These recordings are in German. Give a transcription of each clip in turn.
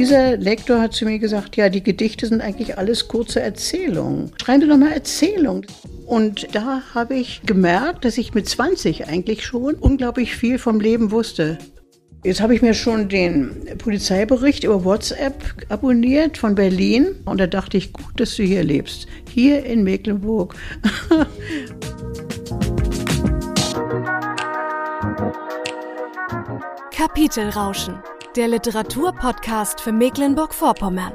dieser Lektor hat zu mir gesagt, ja, die Gedichte sind eigentlich alles kurze Erzählungen. Schreiben Sie doch mal Erzählungen. Und da habe ich gemerkt, dass ich mit 20 eigentlich schon unglaublich viel vom Leben wusste. Jetzt habe ich mir schon den Polizeibericht über WhatsApp abonniert von Berlin. Und da dachte ich, gut, dass du hier lebst. Hier in Mecklenburg. Kapitelrauschen, der Literaturpodcast für Mecklenburg-Vorpommern.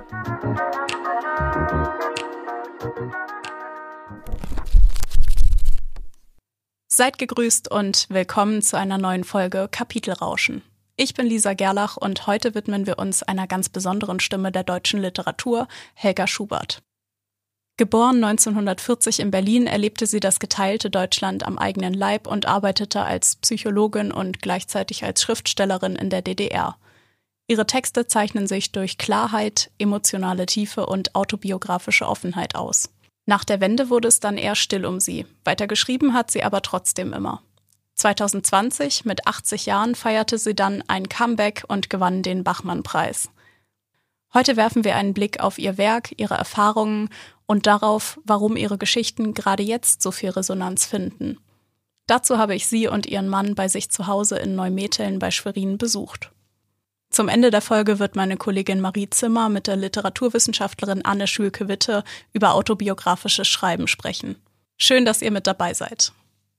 Seid gegrüßt und willkommen zu einer neuen Folge Kapitelrauschen. Ich bin Lisa Gerlach und heute widmen wir uns einer ganz besonderen Stimme der deutschen Literatur, Helga Schubert. Geboren 1940 in Berlin, erlebte sie das geteilte Deutschland am eigenen Leib und arbeitete als Psychologin und gleichzeitig als Schriftstellerin in der DDR. Ihre Texte zeichnen sich durch Klarheit, emotionale Tiefe und autobiografische Offenheit aus. Nach der Wende wurde es dann eher still um sie. Weiter geschrieben hat sie aber trotzdem immer. 2020, mit 80 Jahren, feierte sie dann ein Comeback und gewann den Bachmann-Preis. Heute werfen wir einen Blick auf ihr Werk, ihre Erfahrungen und darauf, warum ihre Geschichten gerade jetzt so viel Resonanz finden. Dazu habe ich sie und ihren Mann bei sich zu Hause in Neumetteln bei Schwerin besucht. Zum Ende der Folge wird meine Kollegin Marie Zimmer mit der Literaturwissenschaftlerin Anne Schülke-Witte über autobiografisches Schreiben sprechen. Schön, dass ihr mit dabei seid.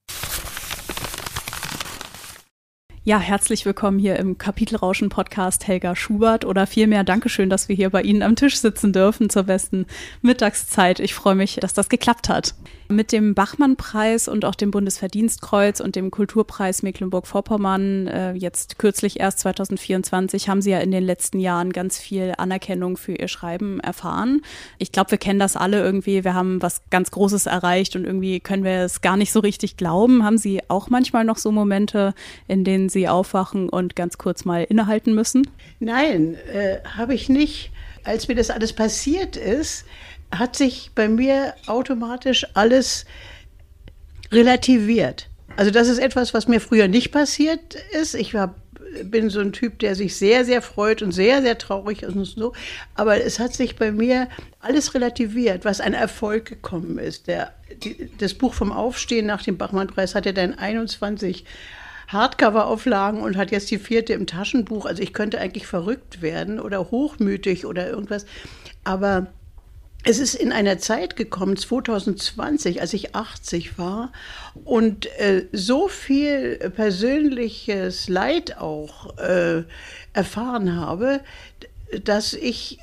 Ja, herzlich willkommen hier im Kapitelrauschen-Podcast Helga Schubert oder vielmehr Dankeschön, dass wir hier bei Ihnen am Tisch sitzen dürfen zur besten Mittagszeit. Ich freue mich, dass das geklappt hat. Mit dem Bachmann-Preis und auch dem Bundesverdienstkreuz und dem Kulturpreis Mecklenburg-Vorpommern, jetzt kürzlich erst 2024, haben Sie ja in den letzten Jahren ganz viel Anerkennung für Ihr Schreiben erfahren. Ich glaube, wir kennen das alle irgendwie. Wir haben was ganz Großes erreicht und irgendwie können wir es gar nicht so richtig glauben. Haben Sie auch manchmal noch so Momente, in denen Sie aufwachen und ganz kurz mal innehalten müssen? Nein, habe ich nicht. Als mir das alles passiert ist, hat sich bei mir automatisch alles relativiert. Also das ist etwas, was mir früher nicht passiert ist. Ich bin so ein Typ, der sich sehr, sehr freut und sehr, sehr traurig ist und so. Aber es hat sich bei mir alles relativiert, was ein Erfolg gekommen ist. Das Buch vom Aufstehen nach dem Bachmann-Preis hatte dann 21 Hardcover-Auflagen und hat jetzt die 4. im Taschenbuch. Also ich könnte eigentlich verrückt werden oder hochmütig oder irgendwas. Aber es ist in einer Zeit gekommen, 2020, als ich 80 war und so viel persönliches Leid auch erfahren habe, dass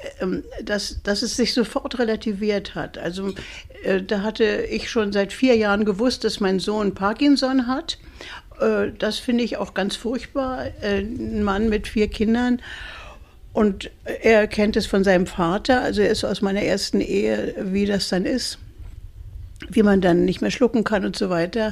es sich sofort relativiert hat. Also da hatte ich schon seit 4 Jahren gewusst, dass mein Sohn Parkinson hat. Das finde ich auch ganz furchtbar, ein Mann mit 4 Kindern. Und er kennt es von seinem Vater, also er ist aus meiner ersten Ehe, wie das dann ist, wie man dann nicht mehr schlucken kann und so weiter.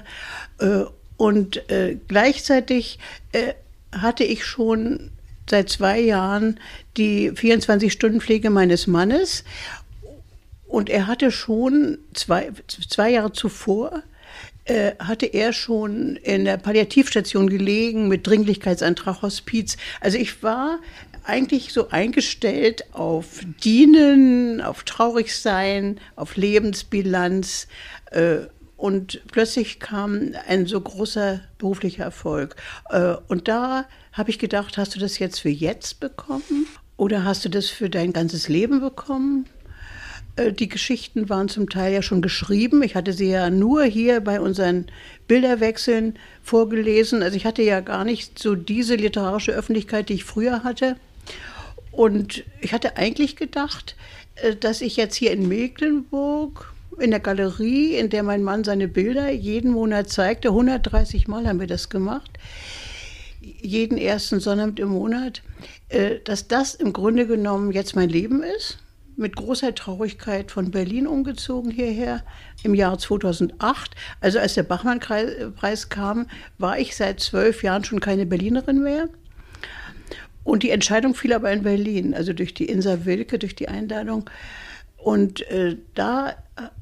Und gleichzeitig hatte ich schon seit 2 Jahren die 24-Stunden-Pflege meines Mannes. Und er hatte schon zwei Jahre zuvor, hatte er schon in der Palliativstation gelegen mit Dringlichkeitsantrag Hospiz. Also ich war eigentlich so eingestellt auf Dienen, auf Traurigsein, auf Lebensbilanz. Und plötzlich kam ein so großer beruflicher Erfolg. Und da habe ich gedacht, hast du das jetzt für jetzt bekommen? Oder hast du das für dein ganzes Leben bekommen? Die Geschichten waren zum Teil ja schon geschrieben. Ich hatte sie ja nur hier bei unseren Bilderwechseln vorgelesen. Also ich hatte ja gar nicht so diese literarische Öffentlichkeit, die ich früher hatte. Und ich hatte eigentlich gedacht, dass ich jetzt hier in Mecklenburg in der Galerie, in der mein Mann seine Bilder jeden Monat zeigte, 130 Mal haben wir das gemacht, jeden ersten Sonnabend im Monat, dass das im Grunde genommen jetzt mein Leben ist. Mit großer Traurigkeit von Berlin umgezogen hierher im Jahr 2008. Also als der Bachmann-Preis kam, war ich seit 12 Jahren schon keine Berlinerin mehr. Und die Entscheidung fiel aber in Berlin, also durch die Insa Wilke, durch die Einladung. Und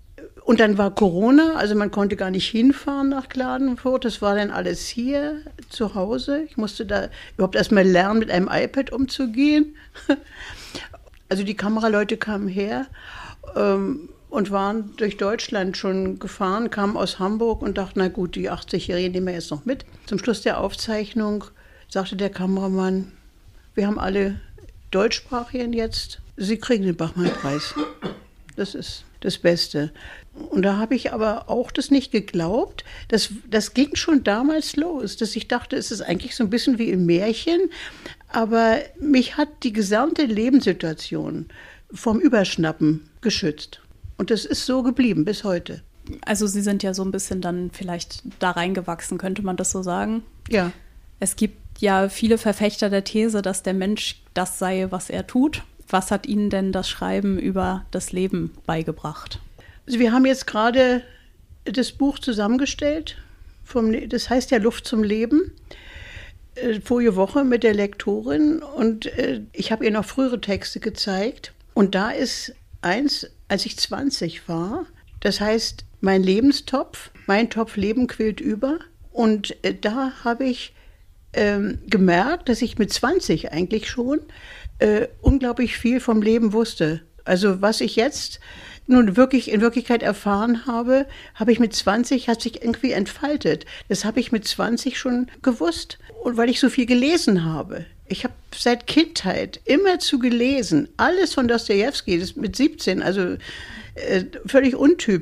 Und dann war Corona, also man konnte gar nicht hinfahren nach Klagenfurt. Das war dann alles hier zu Hause. Ich musste da überhaupt erst mal lernen, mit einem iPad umzugehen. Also die Kameraleute kamen her und waren durch Deutschland schon gefahren, kamen aus Hamburg und dachten, na gut, die 80-Jährigen nehmen wir jetzt noch mit. Zum Schluss der Aufzeichnung sagte der Kameramann, wir haben alle Deutschsprachigen jetzt, Sie kriegen den Bachmann-Preis. Das ist das Beste. Und da habe ich aber auch das nicht geglaubt. Das ging schon damals los, dass ich dachte, es ist eigentlich so ein bisschen wie im Märchen. Aber mich hat die gesamte Lebenssituation vom Überschnappen geschützt. Und das ist so geblieben bis heute. Also Sie sind ja so ein bisschen dann vielleicht da reingewachsen, könnte man das so sagen? Ja. Es gibt ja viele Verfechter der These, dass der Mensch das sei, was er tut. Was hat Ihnen denn das Schreiben über das Leben beigebracht? Also wir haben jetzt gerade das Buch zusammengestellt. Das heißt ja Luft zum Leben. Vorige Woche mit der Lektorin. Und ich habe ihr noch frühere Texte gezeigt. Und da ist eins, als ich 20 war. Das heißt, mein Lebenstopf, mein Topf Leben quillt über. Und da habe ich gemerkt, dass ich mit 20 eigentlich schon unglaublich viel vom Leben wusste. Also was ich jetzt nun wirklich in Wirklichkeit erfahren habe, hat sich irgendwie entfaltet. Das habe ich mit 20 schon gewusst. Und weil ich so viel gelesen habe. Ich habe seit Kindheit immerzu gelesen. Alles von Dostojewski, das mit 17, also völlig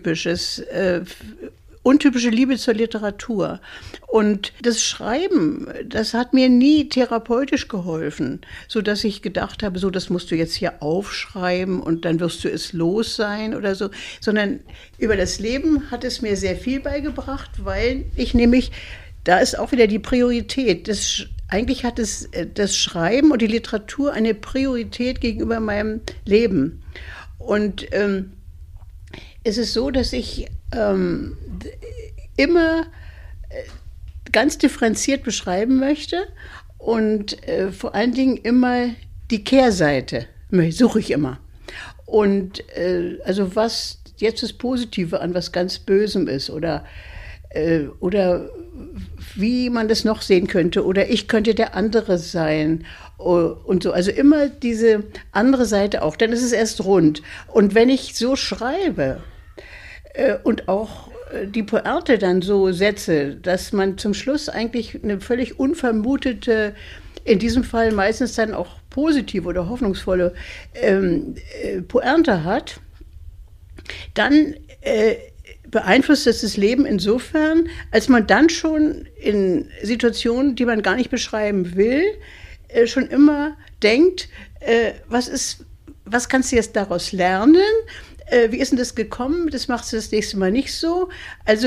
untypische Liebe zur Literatur. Und das Schreiben, das hat mir nie therapeutisch geholfen, sodass ich gedacht habe, so, das musst du jetzt hier aufschreiben und dann wirst du es los sein oder so. Sondern über das Leben hat es mir sehr viel beigebracht, weil ich nämlich, da ist auch wieder die Priorität. Eigentlich hat das Schreiben und die Literatur eine Priorität gegenüber meinem Leben. Und es ist so, dass ich immer ganz differenziert beschreiben möchte und vor allen Dingen immer die Kehrseite suche ich immer. Und also was jetzt das Positive an was ganz Bösem ist oder wie man das noch sehen könnte oder ich könnte der andere sein und so. Also immer diese andere Seite auch, dann ist es erst rund. Und wenn ich so schreibe und auch die Pointe dann so setze, dass man zum Schluss eigentlich eine völlig unvermutete, in diesem Fall meistens dann auch positive oder hoffnungsvolle Pointe hat, dann beeinflusst das Leben insofern, als man dann schon in Situationen, die man gar nicht beschreiben will, schon immer denkt, was kannst du jetzt daraus lernen? Wie ist denn das gekommen? Das machst du das nächste Mal nicht so. Also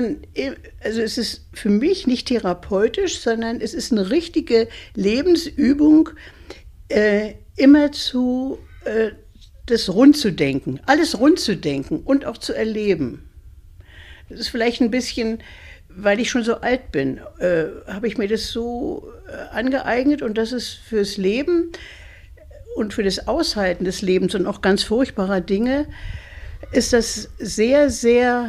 es ist für mich nicht therapeutisch, sondern es ist eine richtige Lebensübung, immer das rund zu denken, alles rund zu denken und auch zu erleben. Das ist vielleicht ein bisschen, weil ich schon so alt bin, habe ich mir das so angeeignet und das ist fürs Leben und für das Aushalten des Lebens und auch ganz furchtbarer Dinge ist das sehr, sehr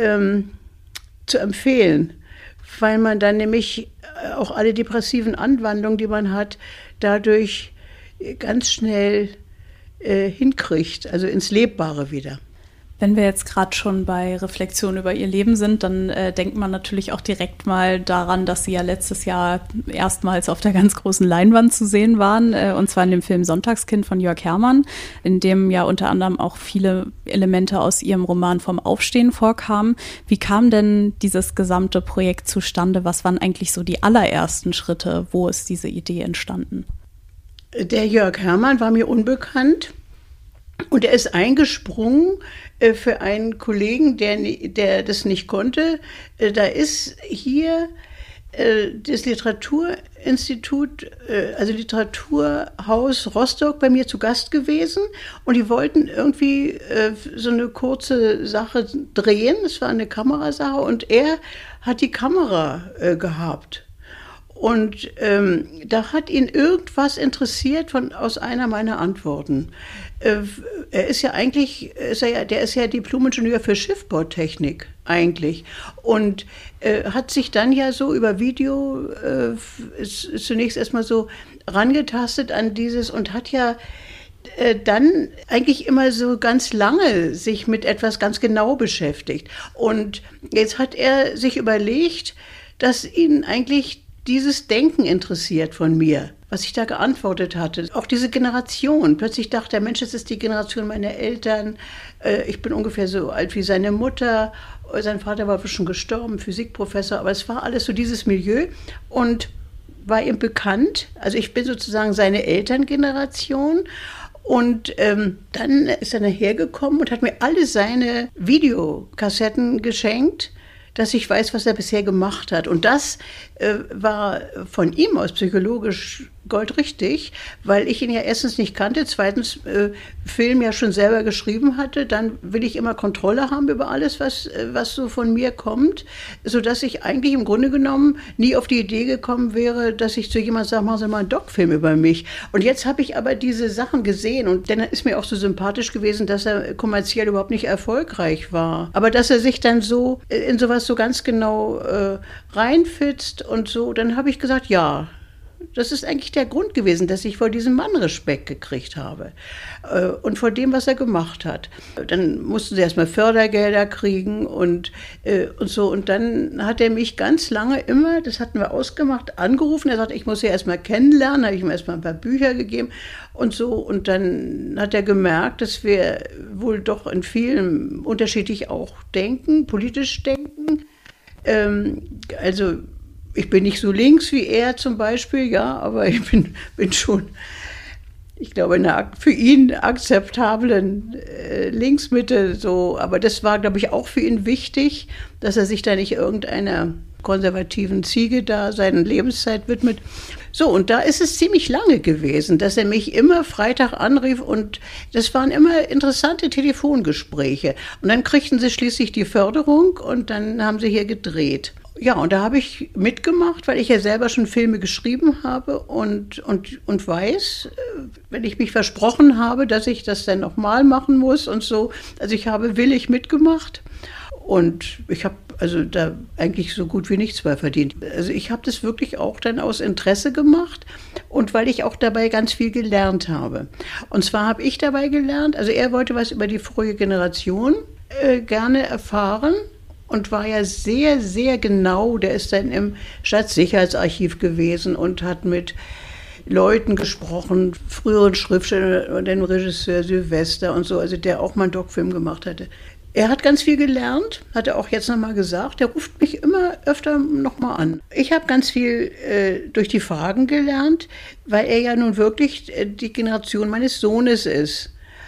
zu empfehlen, weil man dann nämlich auch alle depressiven Anwandlungen, die man hat, dadurch ganz schnell hinkriegt, also ins Lebbare wieder. Wenn wir jetzt gerade schon bei Reflexion über Ihr Leben sind, dann denkt man natürlich auch direkt mal daran, dass Sie ja letztes Jahr erstmals auf der ganz großen Leinwand zu sehen waren, und zwar in dem Film Sonntagskind von Jörg Herrmann, in dem ja unter anderem auch viele Elemente aus Ihrem Roman Vom Aufstehen vorkamen. Wie kam denn dieses gesamte Projekt zustande? Was waren eigentlich so die allerersten Schritte? Wo ist diese Idee entstanden? Der Jörg Herrmann war mir unbekannt. Und er ist eingesprungen für einen Kollegen, der das nicht konnte. Da ist hier das Literaturinstitut, also Literaturhaus Rostock bei mir zu Gast gewesen. Und die wollten irgendwie so eine kurze Sache drehen. Es war eine Kamerasache und er hat die Kamera gehabt. Und da hat ihn irgendwas interessiert aus einer meiner Antworten. Er ist ja eigentlich, der ist ja Diplom-Ingenieur für Schiffbautechnik eigentlich. Und hat sich dann ja so über Video zunächst erstmal so rangetastet an dieses und hat ja dann eigentlich immer so ganz lange sich mit etwas ganz genau beschäftigt. Und jetzt hat er sich überlegt, dass ihn eigentlich dieses Denken interessiert von mir, was ich da geantwortet hatte. Auch diese Generation. Plötzlich dachte er, Mensch, das ist die Generation meiner Eltern. Ich bin ungefähr so alt wie seine Mutter. Sein Vater war schon gestorben, Physikprofessor. Aber es war alles so dieses Milieu und war ihm bekannt. Also ich bin sozusagen seine Elterngeneration. Und dann ist er nachher gekommen und hat mir alle seine Videokassetten geschenkt, dass ich weiß, was er bisher gemacht hat. Und das war von ihm aus psychologisch goldrichtig, weil ich ihn ja erstens nicht kannte, zweitens Film ja schon selber geschrieben hatte. Dann will ich immer Kontrolle haben über alles, was so von mir kommt, sodass ich eigentlich im Grunde genommen nie auf die Idee gekommen wäre, dass ich zu jemandem sage, machen Sie mal einen Doc-Film über mich. Und jetzt habe ich aber diese Sachen gesehen und dann ist mir auch so sympathisch gewesen, dass er kommerziell überhaupt nicht erfolgreich war. Aber dass er sich dann so in sowas so ganz genau reinfitzt und so, dann habe ich gesagt, ja, das ist eigentlich der Grund gewesen, dass ich vor diesem Mann Respekt gekriegt habe und vor dem, was er gemacht hat. Dann mussten sie erstmal Fördergelder kriegen und so. Und dann hat er mich ganz lange immer, das hatten wir ausgemacht, angerufen. Er sagte, ich muss sie erstmal kennenlernen, habe ich ihm erstmal ein paar Bücher gegeben und so. Und dann hat er gemerkt, dass wir wohl doch in vielen unterschiedlich auch denken, politisch denken. Also ich bin nicht so links wie er zum Beispiel, ja, aber ich bin schon, ich glaube, in einer für ihn akzeptablen Linksmitte so. Aber das war, glaube ich, auch für ihn wichtig, dass er sich da nicht irgendeiner konservativen Ziege da seine Lebenszeit widmet. So, und da ist es ziemlich lange gewesen, dass er mich immer Freitag anrief und das waren immer interessante Telefongespräche. Und dann kriegten sie schließlich die Förderung und dann haben sie hier gedreht. Ja, und da habe ich mitgemacht, weil ich ja selber schon Filme geschrieben habe und weiß, wenn ich mich versprochen habe, dass ich das dann nochmal machen muss und so. Also ich habe willig mitgemacht und ich habe also da eigentlich so gut wie nichts mehr verdient. Also ich habe das wirklich auch dann aus Interesse gemacht und weil ich auch dabei ganz viel gelernt habe. Und zwar habe ich dabei gelernt, also er wollte was über die frühe Generation gerne erfahren. Und war ja sehr, sehr genau, der ist dann im Stadtsicherheitsarchiv gewesen und hat mit Leuten gesprochen, früheren Schriftsteller und den Regisseur Sylvester und so, also der auch mal einen Doc-Film gemacht hatte. Er hat ganz viel gelernt, hat er auch jetzt nochmal gesagt, der ruft mich immer öfter nochmal an. Ich habe ganz viel durch die Fragen gelernt, weil er ja nun wirklich die Generation meines Sohnes ist.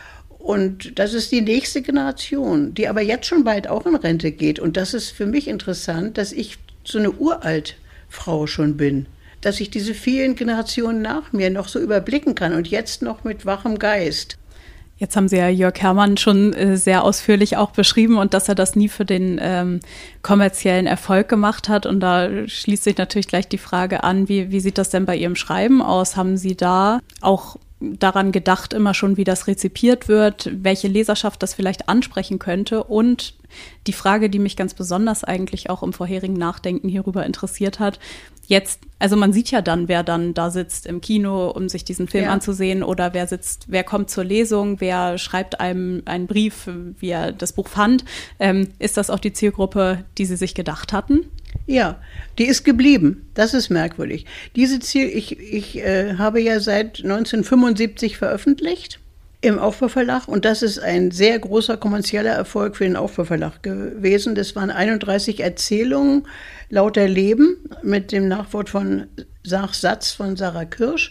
Und das ist die nächste Generation, die aber jetzt schon bald auch in Rente geht. Und das ist für mich interessant, dass ich so eine Uraltfrau schon bin. Dass ich diese vielen Generationen nach mir noch so überblicken kann und jetzt noch mit wachem Geist. Jetzt haben Sie ja Jörg Herrmann schon sehr ausführlich auch beschrieben und dass er das nie für den kommerziellen Erfolg gemacht hat. Und da schließt sich natürlich gleich die Frage an, wie sieht das denn bei Ihrem Schreiben aus? Haben Sie da auch daran gedacht, immer schon, wie das rezipiert wird, welche Leserschaft das vielleicht ansprechen könnte? Und die Frage, die mich ganz besonders eigentlich auch im vorherigen Nachdenken hierüber interessiert hat, jetzt, also man sieht ja dann, wer dann da sitzt im Kino, um sich diesen Film anzusehen, oder wer kommt zur Lesung, wer schreibt einem einen Brief, wie er das Buch fand. Ist das auch die Zielgruppe, die Sie sich gedacht hatten? Ja, die ist geblieben. Das ist merkwürdig. Diese ich habe ja seit 1975 veröffentlicht im Aufbauverlag und das ist ein sehr großer kommerzieller Erfolg für den Aufbauverlag gewesen. Das waren 31 Erzählungen, lauter Leben mit dem Nachwort von Satz von Sarah Kirsch.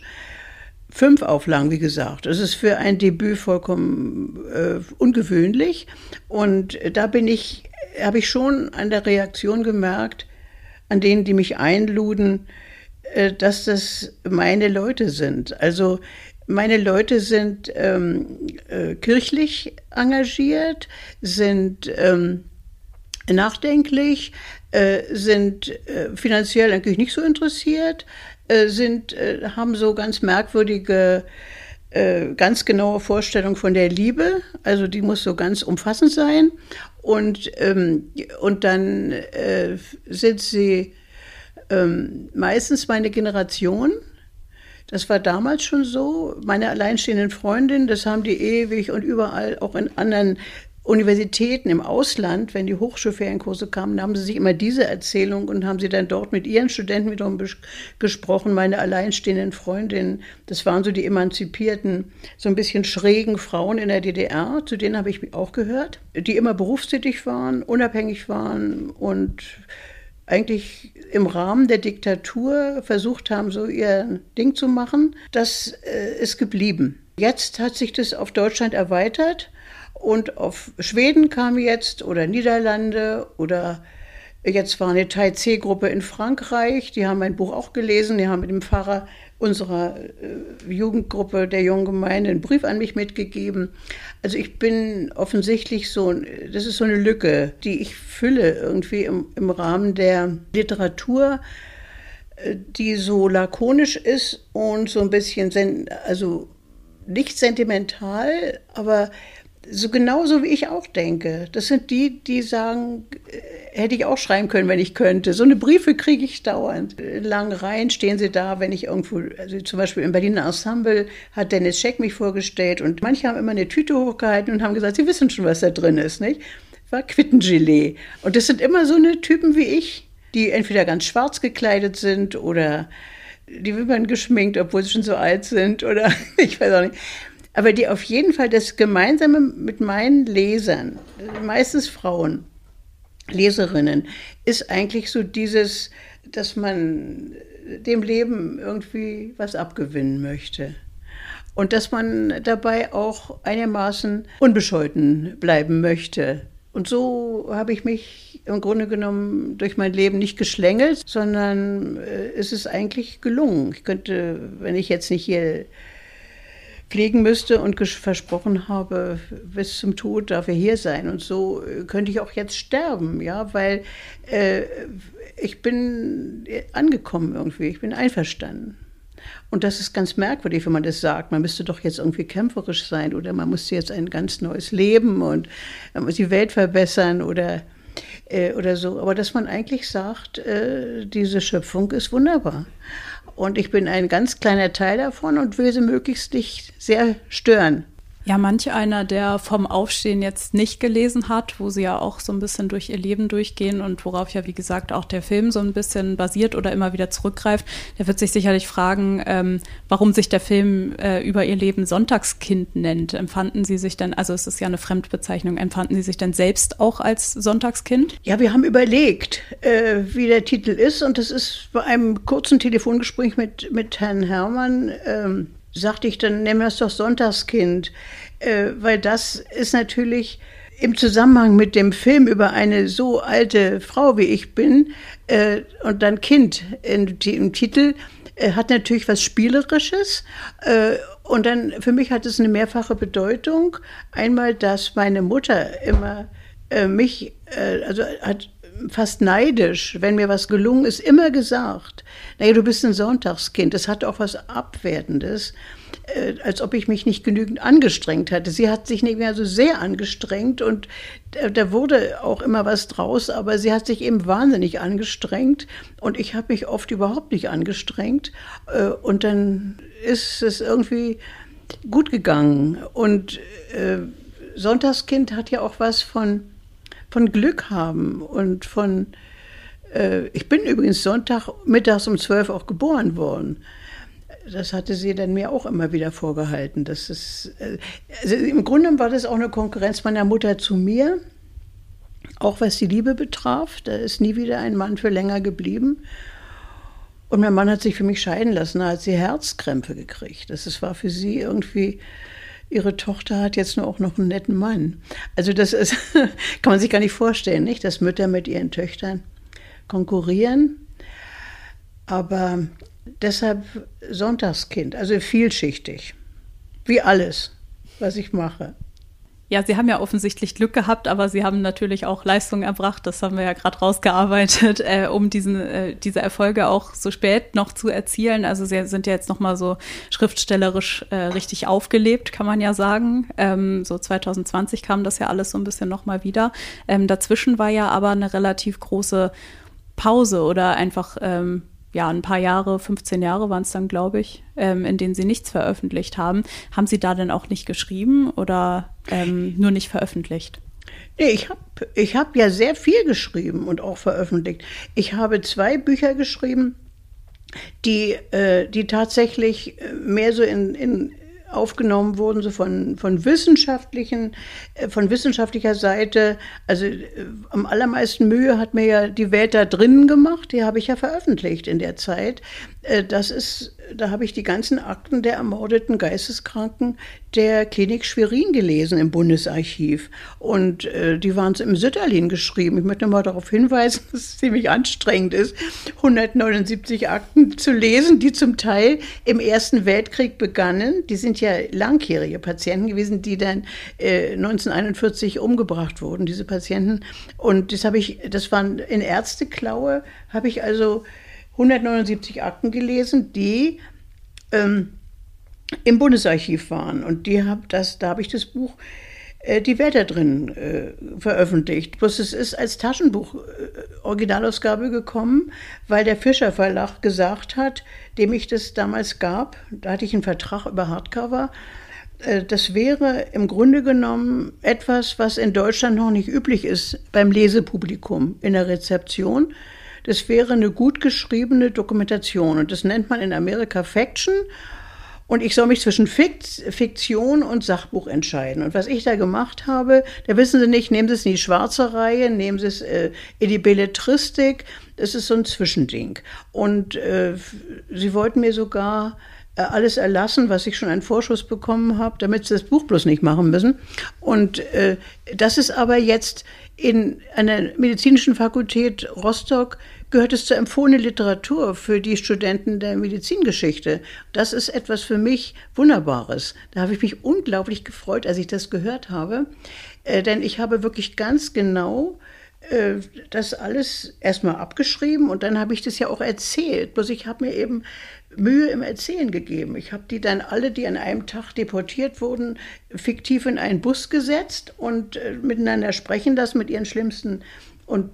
5 Auflagen, wie gesagt. Das ist für ein Debüt vollkommen ungewöhnlich. Und da habe ich schon an der Reaktion gemerkt, an denen, die mich einluden, dass das meine Leute sind. Also meine Leute sind kirchlich engagiert, sind nachdenklich, sind finanziell eigentlich nicht so interessiert, haben so ganz merkwürdige, ganz genaue Vorstellungen von der Liebe. Also die muss so ganz umfassend sein. Und dann sind sie meistens meine Generation. Das war damals schon so. Meine alleinstehenden Freundinnen, das haben die ewig und überall, auch in anderen Universitäten im Ausland, wenn die Hochschulferienkurse kamen, haben sie sich immer diese Erzählung und haben sie dann dort mit ihren Studenten wiederum gesprochen, meine alleinstehenden Freundinnen. Das waren so die emanzipierten, so ein bisschen schrägen Frauen in der DDR, zu denen habe ich mich auch gehört, die immer berufstätig waren, unabhängig waren und eigentlich im Rahmen der Diktatur versucht haben, so ihr Ding zu machen. Das ist geblieben. Jetzt hat sich das auf Deutschland erweitert. Und auf Schweden kam jetzt oder Niederlande oder jetzt war eine Tai-C-Gruppe in Frankreich, die haben mein Buch auch gelesen, die haben mit dem Pfarrer unserer Jugendgruppe der Jungen Gemeinde einen Brief an mich mitgegeben. Also ich bin offensichtlich das ist so eine Lücke, die ich fülle irgendwie im Rahmen der Literatur, die so lakonisch ist und so ein bisschen, also nicht sentimental, aber so genauso wie ich auch denke. Das sind die sagen, hätte ich auch schreiben können, wenn ich könnte. So eine Briefe kriege ich dauernd. In langen Reihen stehen sie da, wenn ich irgendwo, also zum Beispiel im Berliner Ensemble hat Dennis Scheck mich vorgestellt und manche haben immer eine Tüte hochgehalten und haben gesagt, sie wissen schon, was da drin ist, nicht? War Quittengelee. Und das sind immer so eine Typen wie ich, die entweder ganz schwarz gekleidet sind oder die Wimpern geschminkt, obwohl sie schon so alt sind oder ich weiß auch nicht. Aber die auf jeden Fall das Gemeinsame mit meinen Lesern, meistens Frauen, Leserinnen, ist eigentlich so dieses, dass man dem Leben irgendwie was abgewinnen möchte. Und dass man dabei auch einigermaßen unbescholten bleiben möchte. Und so habe ich mich im Grunde genommen durch mein Leben nicht geschlängelt, sondern es ist eigentlich gelungen. Ich könnte, wenn ich jetzt nicht hier pflegen müsste und versprochen habe, bis zum Tod darf er hier sein. Und so könnte ich auch jetzt sterben, ja, weil ich bin angekommen irgendwie, ich bin einverstanden. Und das ist ganz merkwürdig, wenn man das sagt. Man müsste doch jetzt irgendwie kämpferisch sein oder man müsste jetzt ein ganz neues Leben und man muss die Welt verbessern oder so. Aber dass man eigentlich sagt, diese Schöpfung ist wunderbar. Und ich bin ein ganz kleiner Teil davon und will sie möglichst nicht sehr stören. Ja, manch einer, der vom Aufstehen jetzt nicht gelesen hat, wo sie ja auch so ein bisschen durch ihr Leben durchgehen und worauf ja, wie gesagt, auch der Film so ein bisschen basiert oder immer wieder zurückgreift, der wird sich sicherlich fragen, warum sich der Film über ihr Leben Sonntagskind nennt. Empfanden Sie sich denn, also es ist ja eine Fremdbezeichnung, empfanden Sie sich denn selbst auch als Sonntagskind? Ja, wir haben überlegt, wie der Titel ist und das ist bei einem kurzen Telefongespräch mit Herrn Herrmann, sagte ich, dann nennen wir es doch Sonntagskind, weil das ist natürlich im Zusammenhang mit dem Film über eine so alte Frau, wie ich bin, und dann Kind im Titel, hat natürlich was Spielerisches. Und dann für mich hat es eine mehrfache Bedeutung. Einmal, dass meine Mutter immer mich, also hat fast neidisch, wenn mir was gelungen ist, immer gesagt, naja, du bist ein Sonntagskind. Das hat auch was Abwertendes, als ob ich mich nicht genügend angestrengt hatte. Sie hat sich nicht mehr so sehr angestrengt und da wurde auch immer was draus, aber sie hat sich eben wahnsinnig angestrengt und ich habe mich oft überhaupt nicht angestrengt und dann ist es irgendwie gut gegangen. Und Sonntagskind hat ja auch was von Glück haben und ich bin übrigens Sonntag mittags um 12 auch geboren worden. Das hatte sie dann mir auch immer wieder vorgehalten. Also im Grunde war das auch eine Konkurrenz meiner Mutter zu mir, auch was die Liebe betraf. Da ist nie wieder ein Mann für länger geblieben. Und mein Mann hat sich für mich scheiden lassen, da hat sie Herzkrämpfe gekriegt. Das war für sie irgendwie, ihre Tochter hat jetzt nur auch noch einen netten Mann. Also das ist, kann man sich gar nicht vorstellen, nicht, dass Mütter mit ihren Töchtern konkurrieren. Aber deshalb Sonntagskind, also vielschichtig, wie alles, was ich mache. Ja, Sie haben ja offensichtlich Glück gehabt, aber Sie haben natürlich auch Leistung erbracht, das haben wir ja gerade rausgearbeitet, um diese Erfolge auch so spät noch zu erzielen. Also Sie sind ja jetzt nochmal so schriftstellerisch richtig aufgelebt, kann man ja sagen. So 2020 kam das ja alles so ein bisschen nochmal wieder. Dazwischen war ja aber eine relativ große Pause oder einfach ein paar Jahre, 15 Jahre waren es dann, glaube ich, in denen Sie nichts veröffentlicht haben. Haben Sie da denn auch nicht geschrieben oder nur nicht veröffentlicht? Nee, ich hab ja sehr viel geschrieben und auch veröffentlicht. Ich habe 2 Bücher geschrieben, die tatsächlich mehr so in aufgenommen wurden, so von wissenschaftlicher Seite. Also am allermeisten Mühe hat mir ja die Welt da drinnen gemacht, die habe ich ja veröffentlicht in der Zeit. Da habe ich die ganzen Akten der ermordeten Geisteskranken der Klinik Schwerin gelesen im Bundesarchiv. Und die waren im Sütterlin geschrieben. Ich möchte mal darauf hinweisen, dass es ziemlich anstrengend ist, 179 Akten zu lesen, die zum Teil im Ersten Weltkrieg begannen. Die sind ja langjährige Patienten gewesen, die dann 1941 umgebracht wurden, diese Patienten. Und das waren in Ärzteklaue, habe ich also 179 Akten gelesen, die im Bundesarchiv waren. Und da habe ich das Buch Die Welt da drin veröffentlicht. Bloß es ist als Taschenbuch Originalausgabe gekommen, weil der Fischer Verlag gesagt hat, dem ich das damals gab, da hatte ich einen Vertrag über Hardcover, das wäre im Grunde genommen etwas, was in Deutschland noch nicht üblich ist beim Lesepublikum in der Rezeption. Das wäre eine gut geschriebene Dokumentation und das nennt man in Amerika Faction. Und ich soll mich zwischen Fiktion und Sachbuch entscheiden. Und was ich da gemacht habe, da wissen Sie nicht, nehmen Sie es in die schwarze Reihe, nehmen Sie es in die Belletristik. Das ist so ein Zwischending. Und Sie wollten mir sogar alles erlassen, was ich schon einen Vorschuss bekommen habe, damit Sie das Buch bloß nicht machen müssen. Und das ist aber jetzt in einer medizinischen Fakultät Rostock gehört es zur empfohlenen Literatur für die Studenten der Medizingeschichte. Das ist etwas für mich Wunderbares. Da habe ich mich unglaublich gefreut, als ich das gehört habe. Denn ich habe wirklich ganz genau das alles erstmal abgeschrieben und dann habe ich das ja auch erzählt. Bloß ich habe mir eben Mühe im Erzählen gegeben. Ich habe die dann alle, die an einem Tag deportiert wurden, fiktiv in einen Bus gesetzt und miteinander sprechen lassen mit ihren schlimmsten und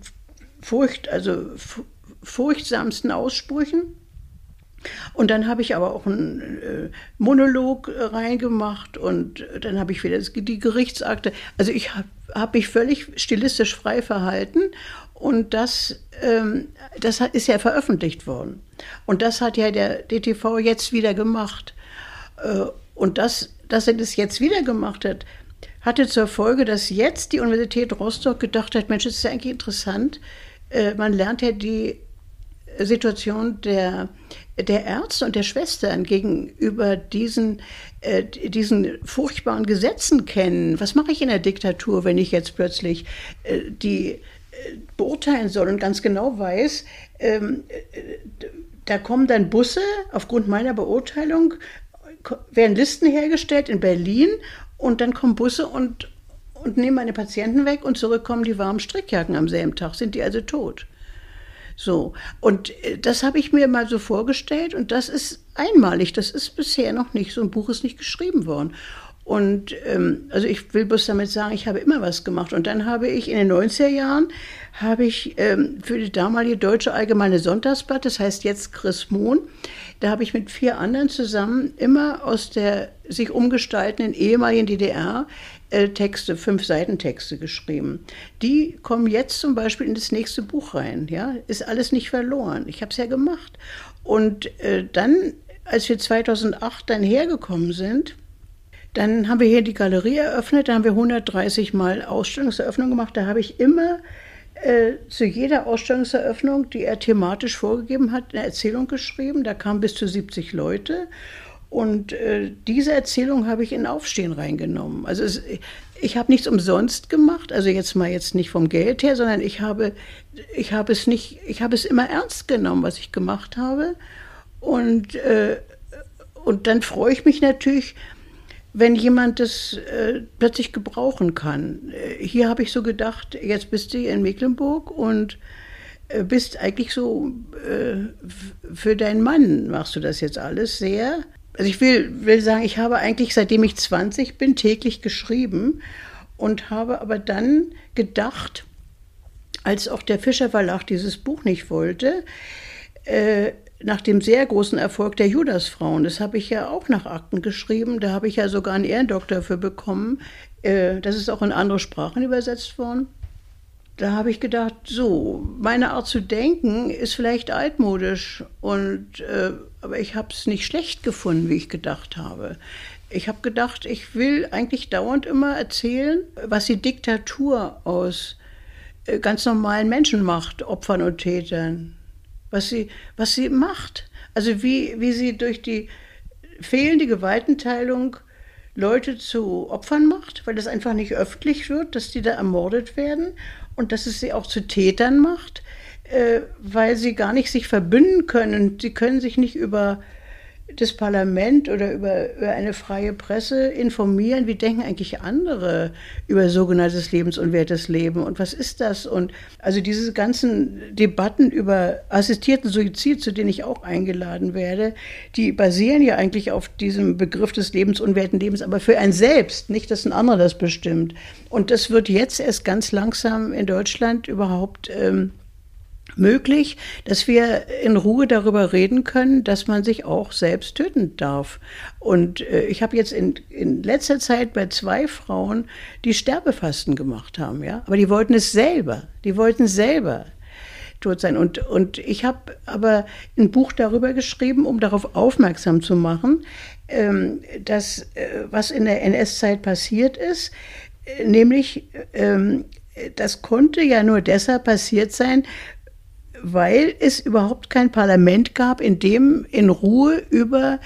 furchtsamsten Aussprüchen. Und dann habe ich aber auch einen Monolog reingemacht und dann habe ich wieder die Gerichtsakte. Also ich habe mich völlig stilistisch frei verhalten und das ist ja veröffentlicht worden. Und das hat ja der DTV jetzt wieder gemacht. Und dass er das jetzt wieder gemacht hat, hatte zur Folge, dass jetzt die Universität Rostock gedacht hat, Mensch, das ist ja eigentlich interessant. Man lernt ja die Situation der Ärzte und der Schwestern gegenüber diesen furchtbaren Gesetzen kennen. Was mache ich in der Diktatur, wenn ich jetzt plötzlich die beurteilen soll und ganz genau weiß, da kommen dann Busse, aufgrund meiner Beurteilung, werden Listen hergestellt in Berlin und dann kommen Busse und nehmen meine Patienten weg und zurück kommen die warmen Strickjacken am selben Tag, sind die also tot. So, und das habe ich mir mal so vorgestellt und das ist einmalig, das ist bisher noch nicht, so ein Buch ist nicht geschrieben worden. Und also ich will bloß damit sagen, ich habe immer was gemacht. Und dann habe ich in den 90er Jahren, für die damalige Deutsche Allgemeine Sonntagsblatt, das heißt jetzt Chris Mohn, da habe ich mit 4 anderen zusammen immer aus der sich umgestaltenden ehemaligen DDR Texte, 5-Seiten-Texte geschrieben. Die kommen jetzt zum Beispiel in das nächste Buch rein. Ja? Ist alles nicht verloren. Ich habe es ja gemacht. Und dann, als wir 2008 dann hergekommen sind, dann haben wir hier die Galerie eröffnet, da haben wir 130 Mal Ausstellungseröffnung gemacht. Da habe ich immer zu jeder Ausstellungseröffnung, die er thematisch vorgegeben hat, eine Erzählung geschrieben. Da kamen bis zu 70 Leute. Und diese Erzählung habe ich in Aufstehen reingenommen. Also ich habe nichts umsonst gemacht, also jetzt nicht vom Geld her, sondern ich habe es immer ernst genommen, was ich gemacht habe. Und dann freue ich mich natürlich, wenn jemand das plötzlich gebrauchen kann. Hier habe ich so gedacht, jetzt bist du in Mecklenburg und bist eigentlich so, für deinen Mann machst du das jetzt alles sehr. Also ich will sagen, ich habe eigentlich, seitdem ich 20 bin, täglich geschrieben und habe aber dann gedacht, als auch der Fischer Verlag dieses Buch nicht wollte, nach dem sehr großen Erfolg der Judasfrauen, das habe ich ja auch nach Akten geschrieben, da habe ich ja sogar einen Ehrendoktor für bekommen, das ist auch in andere Sprachen übersetzt worden. Da habe ich gedacht, so, meine Art zu denken ist vielleicht altmodisch, aber ich habe es nicht schlecht gefunden, wie ich gedacht habe. Ich habe gedacht, ich will eigentlich dauernd immer erzählen, was die Diktatur aus ganz normalen Menschen macht, Opfern und Tätern. Was sie macht. Also wie sie durch die fehlende Gewaltenteilung Leute zu Opfern macht, weil das einfach nicht öffentlich wird, dass die da ermordet werden und dass es sie auch zu Tätern macht, weil sie gar nicht sich verbünden können. Sie können sich nicht über das Parlament oder über eine freie Presse informieren. Wie denken eigentlich andere über sogenanntes lebensunwertes Leben und was ist das? Und also diese ganzen Debatten über assistierten Suizid, zu denen ich auch eingeladen werde, die basieren ja eigentlich auf diesem Begriff des lebensunwerten Lebens, aber für ein Selbst, nicht, dass ein anderer das bestimmt. Und das wird jetzt erst ganz langsam in Deutschland überhaupt möglich, dass wir in Ruhe darüber reden können, dass man sich auch selbst töten darf. Und ich habe jetzt in letzter Zeit bei 2 Frauen, die Sterbefasten gemacht haben, ja, aber die wollten es selber. Die wollten selber tot sein. Und ich habe aber ein Buch darüber geschrieben, um darauf aufmerksam zu machen, dass was in der NS-Zeit passiert ist, nämlich das konnte ja nur deshalb passiert sein, weil es überhaupt kein Parlament gab, in dem in Ruhe über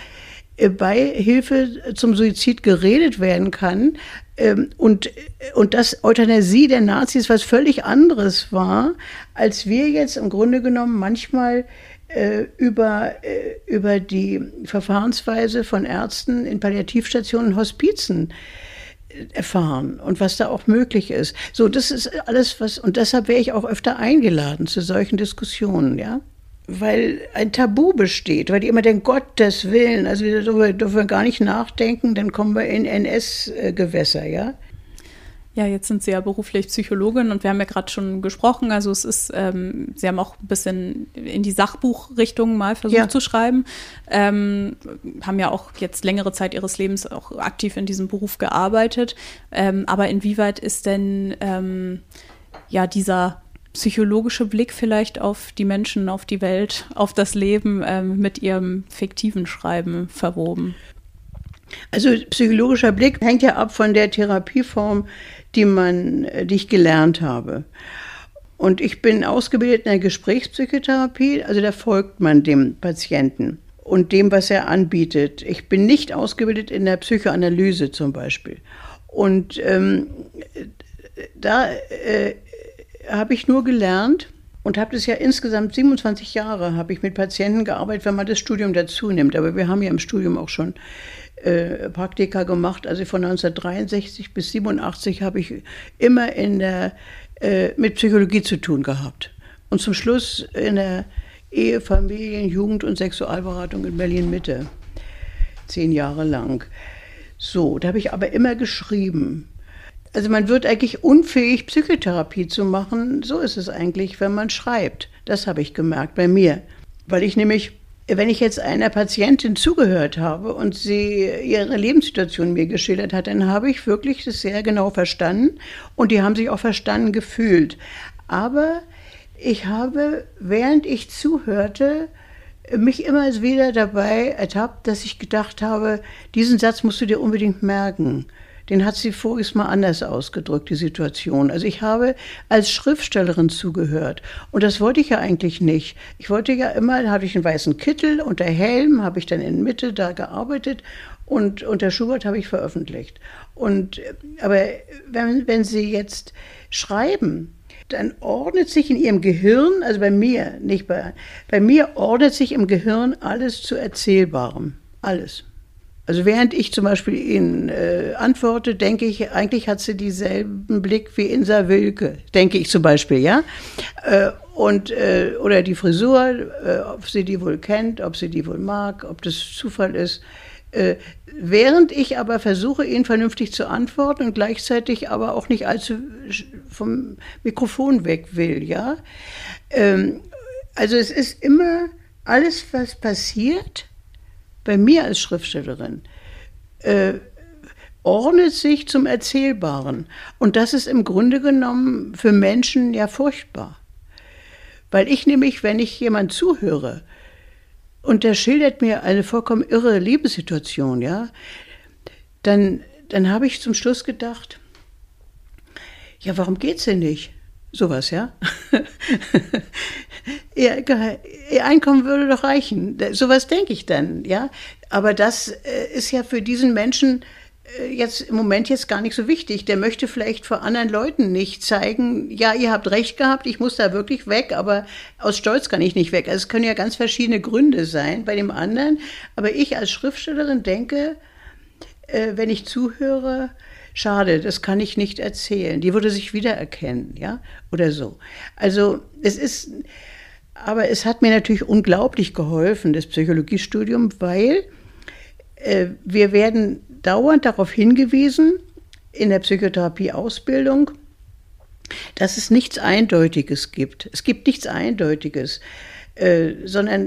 Beihilfe zum Suizid geredet werden kann und dass Euthanasie der Nazis was völlig anderes war, als wir jetzt im Grunde genommen manchmal über die Verfahrensweise von Ärzten in Palliativstationen und Hospizen erfahren und was da auch möglich ist. So, das ist alles, und deshalb wäre ich auch öfter eingeladen zu solchen Diskussionen, ja. Weil ein Tabu besteht, weil die immer denken, Gottes Willen, also wir dürfen gar nicht nachdenken, dann kommen wir in NS-Gewässer, ja. Ja, jetzt sind Sie ja beruflich Psychologin und wir haben ja gerade schon gesprochen, also es ist, Sie haben auch ein bisschen in die Sachbuchrichtung mal versucht zu schreiben, haben ja auch jetzt längere Zeit Ihres Lebens auch aktiv in diesem Beruf gearbeitet, aber inwieweit ist denn dieser psychologische Blick vielleicht auf die Menschen, auf die Welt, auf das Leben mit Ihrem fiktiven Schreiben verwoben? Also psychologischer Blick hängt ja ab von der Therapieform, die ich gelernt habe. Und ich bin ausgebildet in der Gesprächspsychotherapie, also da folgt man dem Patienten und dem, was er anbietet. Ich bin nicht ausgebildet in der Psychoanalyse zum Beispiel. Und da habe ich nur gelernt und habe das ja insgesamt 27 Jahre habe ich mit Patienten gearbeitet, wenn man das Studium dazu nimmt. Aber wir haben ja im Studium auch schon Praktika gemacht. Also von 1963 bis 87 habe ich immer mit Psychologie zu tun gehabt. Und zum Schluss in der Ehe, Familien-, Jugend- und Sexualberatung in Berlin-Mitte. 10 Jahre lang. So, da habe ich aber immer geschrieben. Also man wird eigentlich unfähig, Psychotherapie zu machen. So ist es eigentlich, wenn man schreibt. Das habe ich gemerkt bei mir. Weil ich nämlich, wenn ich jetzt einer Patientin zugehört habe und sie ihre Lebenssituation mir geschildert hat, dann habe ich wirklich das sehr genau verstanden und die haben sich auch verstanden gefühlt. Aber ich habe, während ich zuhörte, mich immer wieder dabei ertappt, dass ich gedacht habe, diesen Satz musst du dir unbedingt merken. Den hat sie voriges Mal anders ausgedrückt, die Situation. Also ich habe als Schriftstellerin zugehört. Und das wollte ich ja eigentlich nicht. Ich wollte ja immer, da hatte ich einen weißen Kittel und der Helm, habe ich dann in Mitte da gearbeitet und unter Schubert habe ich veröffentlicht. Aber wenn Sie jetzt schreiben, dann ordnet sich in Ihrem Gehirn, also bei mir, bei mir ordnet sich im Gehirn alles zu Erzählbarem. Alles. Also während ich zum Beispiel Ihnen antworte, denke ich, eigentlich hat sie denselben Blick wie Insa Wilke, denke ich zum Beispiel, ja. Oder die Frisur, ob sie die wohl kennt, ob sie die wohl mag, ob das Zufall ist. Während ich aber versuche, Ihnen vernünftig zu antworten und gleichzeitig aber auch nicht allzu vom Mikrofon weg will, ja. Also es ist immer alles, was passiert, bei mir als Schriftstellerin, ordnet sich zum Erzählbaren. Und das ist im Grunde genommen für Menschen ja furchtbar. Weil ich nämlich, wenn ich jemand zuhöre, und der schildert mir eine vollkommen irre Lebenssituation, ja, dann habe ich zum Schluss gedacht, ja, warum geht's denn nicht? Sowas, ja. Ihr Einkommen würde doch reichen. Sowas denke ich dann, ja. Aber das ist ja für diesen Menschen jetzt im Moment jetzt gar nicht so wichtig. Der möchte vielleicht vor anderen Leuten nicht zeigen, ja, ihr habt recht gehabt, ich muss da wirklich weg, aber aus Stolz kann ich nicht weg. Also es können ja ganz verschiedene Gründe sein bei dem anderen. Aber ich als Schriftstellerin denke, wenn ich zuhöre, schade, das kann ich nicht erzählen. Die würde sich wiedererkennen, ja, oder so. Also aber es hat mir natürlich unglaublich geholfen, das Psychologiestudium, weil wir werden dauernd darauf hingewiesen, in der Psychotherapie-Ausbildung, dass es nichts Eindeutiges gibt. Es gibt nichts Eindeutiges, sondern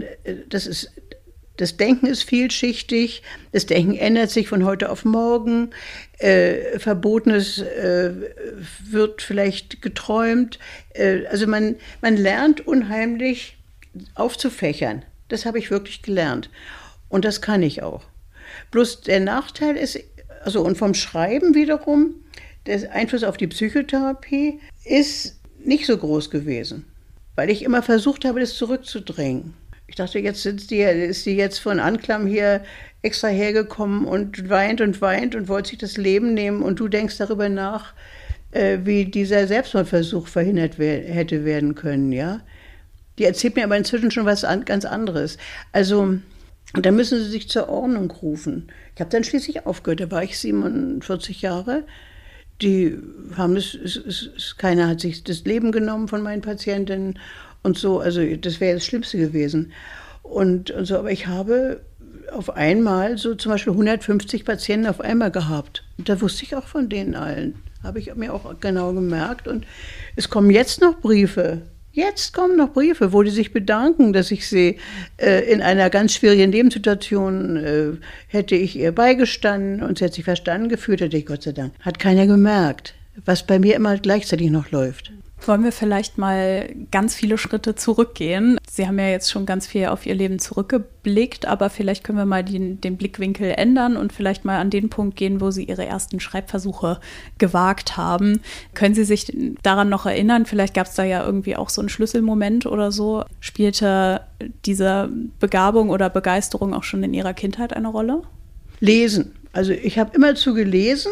das Denken ist vielschichtig, das Denken ändert sich von heute auf morgen, Verbotenes wird vielleicht geträumt. Also man lernt unheimlich aufzufächern. Das habe ich wirklich gelernt. Und das kann ich auch. Bloß der Nachteil ist, also und vom Schreiben wiederum, der Einfluss auf die Psychotherapie ist nicht so groß gewesen, weil ich immer versucht habe, das zurückzudrängen. Ich dachte, jetzt ist die jetzt von Anklam hier extra hergekommen und weint und wollte sich das Leben nehmen und du denkst darüber nach, wie dieser Selbstmordversuch verhindert hätte werden können, ja. Die erzählt mir aber inzwischen schon was ganz anderes. Also, da müssen sie sich zur Ordnung rufen. Ich habe dann schließlich aufgehört, da war ich 47 Jahre. Die haben keiner hat sich das Leben genommen von meinen Patientinnen und so, also das wäre das Schlimmste gewesen. Und so, aber ich habe auf einmal so zum Beispiel 150 Patienten auf einmal gehabt. Und da wusste ich auch von denen allen. Habe ich mir auch genau gemerkt. Und es kommen jetzt noch Briefe. Jetzt kommen noch Briefe, wo die sich bedanken, dass ich sie in einer ganz schwierigen Lebenssituation hätte ich ihr beigestanden und sie hat sich verstanden gefühlt, hätte ich Gott sei Dank. Hat keiner gemerkt, was bei mir immer gleichzeitig noch läuft. Wollen wir vielleicht mal ganz viele Schritte zurückgehen? Sie haben ja jetzt schon ganz viel auf Ihr Leben zurückgeblickt, aber vielleicht können wir mal den Blickwinkel ändern und vielleicht mal an den Punkt gehen, wo Sie Ihre ersten Schreibversuche gewagt haben. Können Sie sich daran noch erinnern? Vielleicht gab es da ja irgendwie auch so einen Schlüsselmoment oder so. Spielte diese Begabung oder Begeisterung auch schon in Ihrer Kindheit eine Rolle? Lesen. Also ich habe immerzu gelesen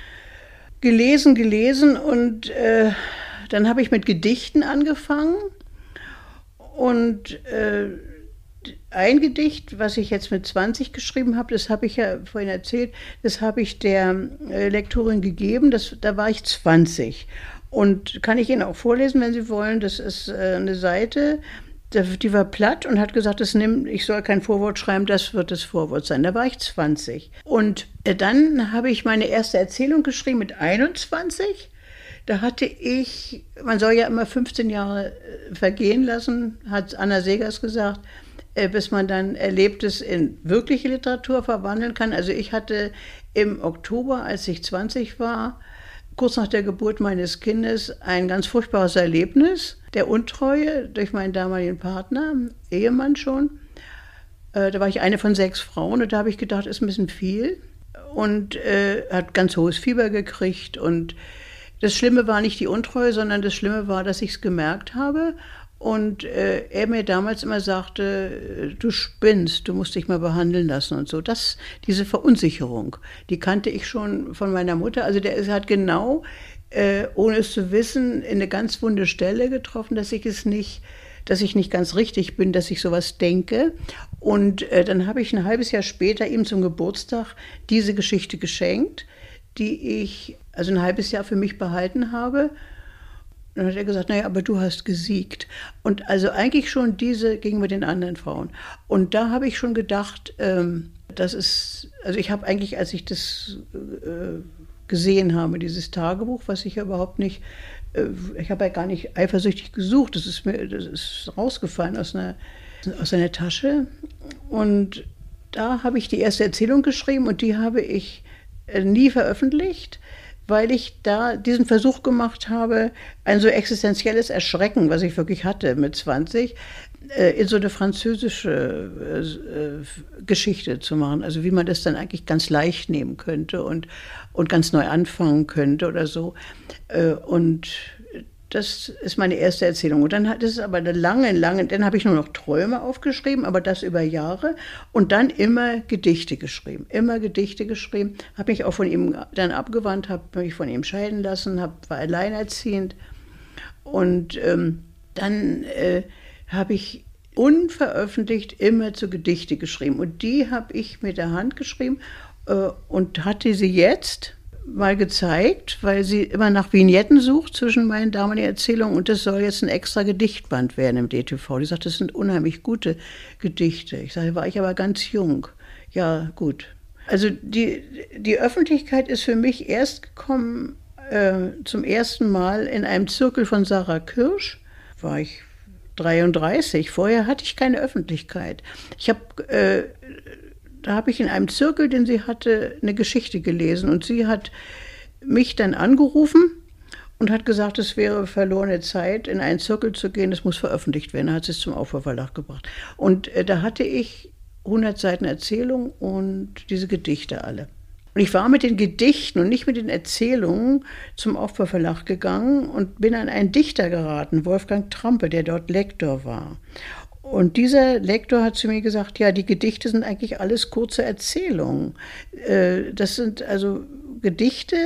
und dann habe ich mit Gedichten angefangen und ein Gedicht, was ich jetzt mit 20 geschrieben habe, das habe ich ja vorhin erzählt, das habe ich der Lektorin gegeben, da war ich 20. Und kann ich Ihnen auch vorlesen, wenn Sie wollen, das ist eine Seite, die war platt und hat gesagt, ich soll kein Vorwort schreiben, das wird das Vorwort sein. Da war ich 20. Und dann habe ich meine erste Erzählung geschrieben mit 21. Da hatte ich, man soll ja immer 15 Jahre vergehen lassen, hat Anna Segers gesagt, bis man dann Erlebtes in wirkliche Literatur verwandeln kann. Also ich hatte im Oktober, als ich 20 war, kurz nach der Geburt meines Kindes, ein ganz furchtbares Erlebnis der Untreue durch meinen damaligen Partner, Ehemann schon. Da war ich eine von 6 Frauen und da habe ich gedacht, ist ein bisschen viel. Und hat ganz hohes Fieber gekriegt und das Schlimme war nicht die Untreue, sondern das Schlimme war, dass ich es gemerkt habe und er mir damals immer sagte, du spinnst, du musst dich mal behandeln lassen und so. Diese Verunsicherung, die kannte ich schon von meiner Mutter. Also der hat genau, ohne es zu wissen, in eine ganz wunde Stelle getroffen, dass ich nicht ganz richtig bin, dass ich sowas denke. Und dann habe ich ein halbes Jahr später ihm zum Geburtstag diese Geschichte geschenkt, die ich also ein halbes Jahr für mich behalten habe. Dann hat er gesagt, naja, aber du hast gesiegt. Und also eigentlich schon diese gegenüber den anderen Frauen. Und da habe ich schon gedacht, das ist, also ich habe eigentlich, als ich das gesehen habe, dieses Tagebuch, was ich ja überhaupt nicht, ich habe ja gar nicht eifersüchtig gesucht, das ist rausgefallen aus einer Tasche. Und da habe ich die erste Erzählung geschrieben und die habe ich nie veröffentlicht, weil ich da diesen Versuch gemacht habe, ein so existenzielles Erschrecken, was ich wirklich hatte mit 20, in so eine französische Geschichte zu machen. Also wie man das dann eigentlich ganz leicht nehmen könnte und ganz neu anfangen könnte oder so. Und das ist meine erste Erzählung. Und dann hat es aber dann habe ich nur noch Träume aufgeschrieben, aber das über Jahre. Und dann immer Gedichte geschrieben. Habe mich auch von ihm dann abgewandt, habe mich von ihm scheiden lassen, war alleinerziehend. Und dann habe ich unveröffentlicht immer zu Gedichte geschrieben. Und die habe ich mit der Hand geschrieben und hatte sie jetzt mal gezeigt, weil sie immer nach Vignetten sucht zwischen meinen damaligen Erzählungen und das soll jetzt ein extra Gedichtband werden im DTV. Die sagt, das sind unheimlich gute Gedichte. Ich sage, war ich aber ganz jung. Ja, gut. Also die Öffentlichkeit ist für mich erst gekommen zum ersten Mal in einem Zirkel von Sarah Kirsch. War ich 33. Vorher hatte ich keine Öffentlichkeit. Da habe ich in einem Zirkel, den sie hatte, eine Geschichte gelesen. Und sie hat mich dann angerufen und hat gesagt, es wäre verlorene Zeit, in einen Zirkel zu gehen, das muss veröffentlicht werden. Da hat sie es zum Aufbauverlag gebracht. Und da hatte ich 100 Seiten Erzählung und diese Gedichte alle. Und ich war mit den Gedichten und nicht mit den Erzählungen zum Aufbauverlag gegangen und bin an einen Dichter geraten, Wolfgang Trampe, der dort Lektor war. Und dieser Lektor hat zu mir gesagt, ja, die Gedichte sind eigentlich alles kurze Erzählungen. Das sind also Gedichte,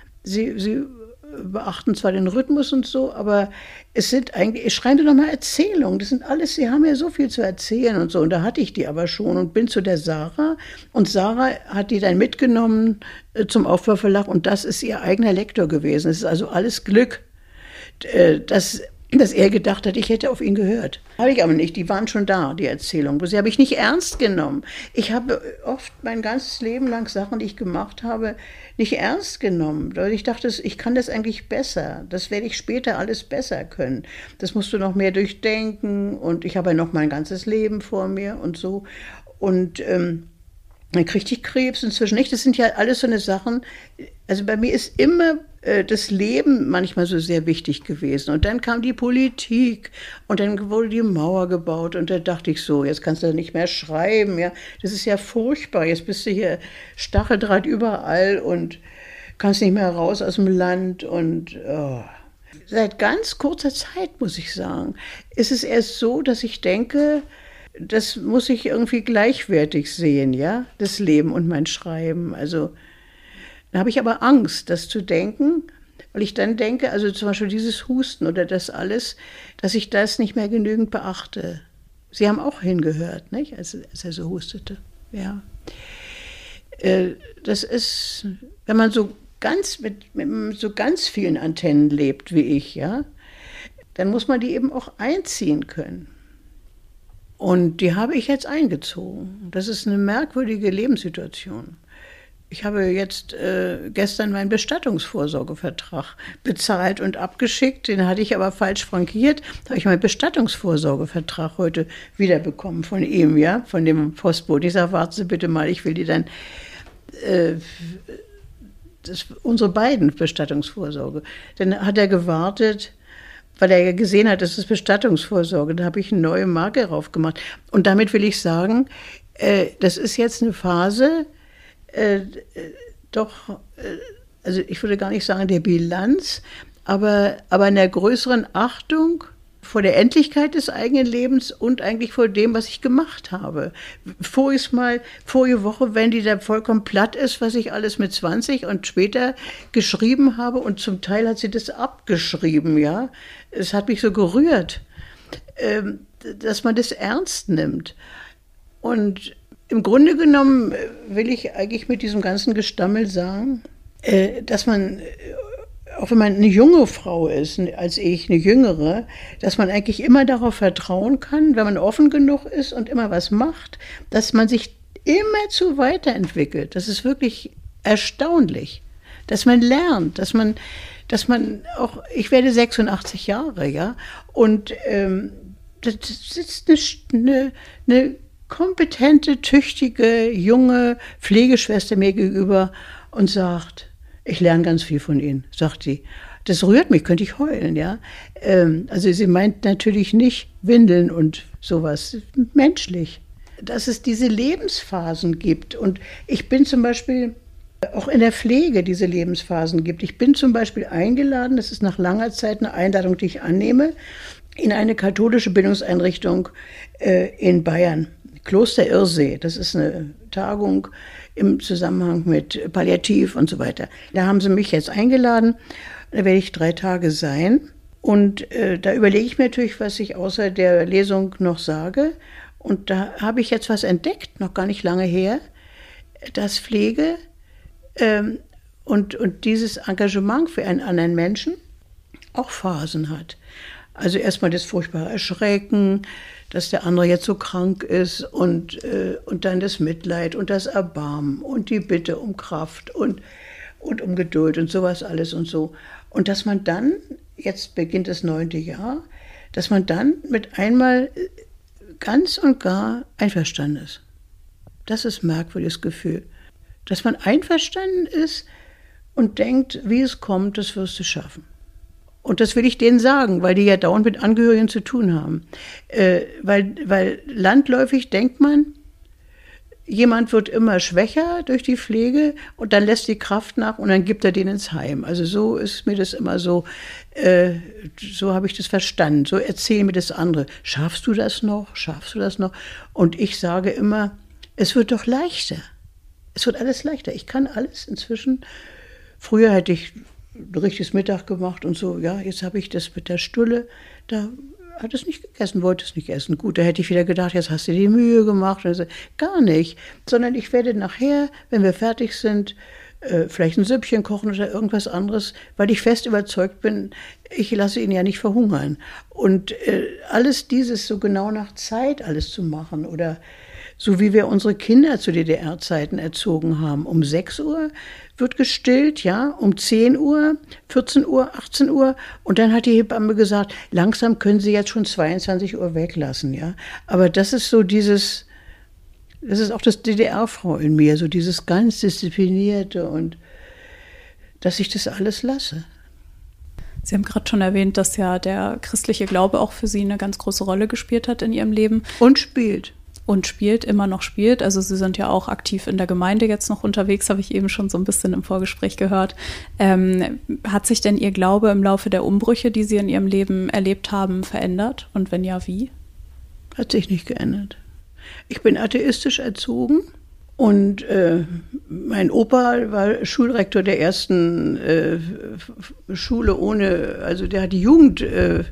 sie beachten zwar den Rhythmus und so, aber es sind eigentlich, schreiben Sie doch mal Erzählungen, das sind alles, Sie haben ja so viel zu erzählen und so. Und da hatte ich die aber schon und bin zu der Sarah und Sarah hat die dann mitgenommen zum Aufbauverlag und das ist ihr eigener Lektor gewesen. Es ist also alles Glück, dass er gedacht hat, ich hätte auf ihn gehört. Habe ich aber nicht, die waren schon da, die Erzählungen. Sie habe ich nicht ernst genommen. Ich habe oft mein ganzes Leben lang Sachen, die ich gemacht habe, nicht ernst genommen. Weil ich dachte, ich kann das eigentlich besser. Das werde ich später alles besser können. Das musst du noch mehr durchdenken und ich habe ja noch mein ganzes Leben vor mir und so. Und dann kriegte ich Krebs inzwischen nicht. Das sind ja alles so eine Sachen. Also bei mir ist immer das Leben manchmal so sehr wichtig gewesen. Und dann kam die Politik und dann wurde die Mauer gebaut und da dachte ich so, jetzt kannst du nicht mehr schreiben. Ja, das ist ja furchtbar. Jetzt bist du hier Stacheldraht überall und kannst nicht mehr raus aus dem Land. Und seit ganz kurzer Zeit, muss ich sagen, ist es erst so, dass ich denke, das muss ich irgendwie gleichwertig sehen, ja, das Leben und mein Schreiben. Also da habe ich aber Angst, das zu denken, weil ich dann denke, also zum Beispiel dieses Husten oder das alles, dass ich das nicht mehr genügend beachte. Sie haben auch hingehört, nicht, als er so hustete. Ja. Das ist, wenn man so ganz mit so ganz vielen Antennen lebt wie ich, ja, dann muss man die eben auch einziehen können. Und die habe ich jetzt eingezogen. Das ist eine merkwürdige Lebenssituation. Ich habe jetzt gestern meinen Bestattungsvorsorgevertrag bezahlt und abgeschickt. Den hatte ich aber falsch frankiert. Da habe ich meinen Bestattungsvorsorgevertrag heute wiederbekommen von ihm, ja, von dem Postboten. Ich sage, warten Sie bitte mal, ich will die dann, unsere beiden Bestattungsvorsorge. Dann hat er gewartet, weil er ja gesehen hat, das ist Bestattungsvorsorge. Da habe ich eine neue Marke drauf gemacht. Und damit will ich sagen, das ist jetzt eine Phase, also ich würde gar nicht sagen der Bilanz, aber einer größeren Achtung vor der Endlichkeit des eigenen Lebens und eigentlich vor dem, was ich gemacht habe. Vorige Woche, wenn die da vollkommen platt ist, was ich alles mit 20 und später geschrieben habe und zum Teil hat sie das abgeschrieben, ja. Es hat mich so gerührt, dass man das ernst nimmt. Und im Grunde genommen will ich eigentlich mit diesem ganzen Gestammel sagen, dass man, auch wenn man eine junge Frau ist, als ich, eine jüngere, dass man eigentlich immer darauf vertrauen kann, wenn man offen genug ist und immer was macht, dass man sich immerzu weiterentwickelt. Das ist wirklich erstaunlich, dass man lernt, dass man auch, ich werde 86 Jahre, ja, und da sitzt eine kompetente, tüchtige, junge Pflegeschwester mir gegenüber und sagt, ich lerne ganz viel von Ihnen, sagt sie. Das rührt mich, könnte ich heulen, ja. Also sie meint natürlich nicht Windeln und sowas, menschlich. Dass es diese Lebensphasen gibt. Und ich bin zum Beispiel auch in der Pflege diese Lebensphasen gibt. Ich bin zum Beispiel eingeladen, das ist nach langer Zeit eine Einladung, die ich annehme, in eine katholische Bildungseinrichtung in Bayern, Kloster Irsee. Das ist eine Tagung im Zusammenhang mit Palliativ und so weiter. Da haben sie mich jetzt eingeladen, da werde ich 3 Tage sein. Und da überlege ich mir natürlich, was ich außer der Lesung noch sage. Und da habe ich jetzt was entdeckt, noch gar nicht lange her, dass Pflege und dieses Engagement für einen anderen Menschen auch Phasen hat. Also erstmal das furchtbare Erschrecken, dass der andere jetzt so krank ist und dann das Mitleid und das Erbarmen und die Bitte um Kraft und um Geduld und sowas alles und so. Und dass man dann, jetzt beginnt das 9. Jahr, dass man dann mit einmal ganz und gar einverstanden ist. Das ist ein merkwürdiges Gefühl. Dass man einverstanden ist und denkt, wie es kommt, das wirst du schaffen. Und das will ich denen sagen, weil die ja dauernd mit Angehörigen zu tun haben. Weil landläufig denkt man, jemand wird immer schwächer durch die Pflege und dann lässt die Kraft nach und dann gibt er den ins Heim. Also so ist mir das immer so, so habe ich das verstanden. So erzählen mir das andere. Schaffst du das noch? Schaffst du das noch? Und ich sage immer, es wird doch leichter. Es wird alles leichter. Ich kann alles inzwischen. Früher hätte ich ein richtiges Mittag gemacht und so, ja, jetzt habe ich das mit der Stulle, da hat es nicht gegessen, wollte es nicht essen. Gut, da hätte ich wieder gedacht, jetzt hast du die Mühe gemacht. Und so, gar nicht, sondern ich werde nachher, wenn wir fertig sind, vielleicht ein Süppchen kochen oder irgendwas anderes, weil ich fest überzeugt bin, ich lasse ihn ja nicht verhungern. Und alles dieses so genau nach Zeit alles zu machen oder so wie wir unsere Kinder zu DDR-Zeiten erzogen haben. Um 6 Uhr wird gestillt, ja, um 10 Uhr, 14 Uhr, 18 Uhr. Und dann hat die Hebamme gesagt, langsam können Sie jetzt schon 22 Uhr weglassen, ja. Aber das ist so dieses, das ist auch das DDR-Frau in mir, so dieses ganz Disziplinierte und dass ich das alles lasse. Sie haben gerade schon erwähnt, dass ja der christliche Glaube auch für Sie eine ganz große Rolle gespielt hat in Ihrem Leben. Und spielt. Immer noch spielt. Also Sie sind ja auch aktiv in der Gemeinde jetzt noch unterwegs, habe ich eben schon so ein bisschen im Vorgespräch gehört. Hat sich denn Ihr Glaube im Laufe der Umbrüche, die Sie in Ihrem Leben erlebt haben, verändert? Und wenn ja, wie? Hat sich nicht geändert. Ich bin atheistisch erzogen und mein Opa war Schulrektor der ersten Schule ohne, also der hat die Jugendweihen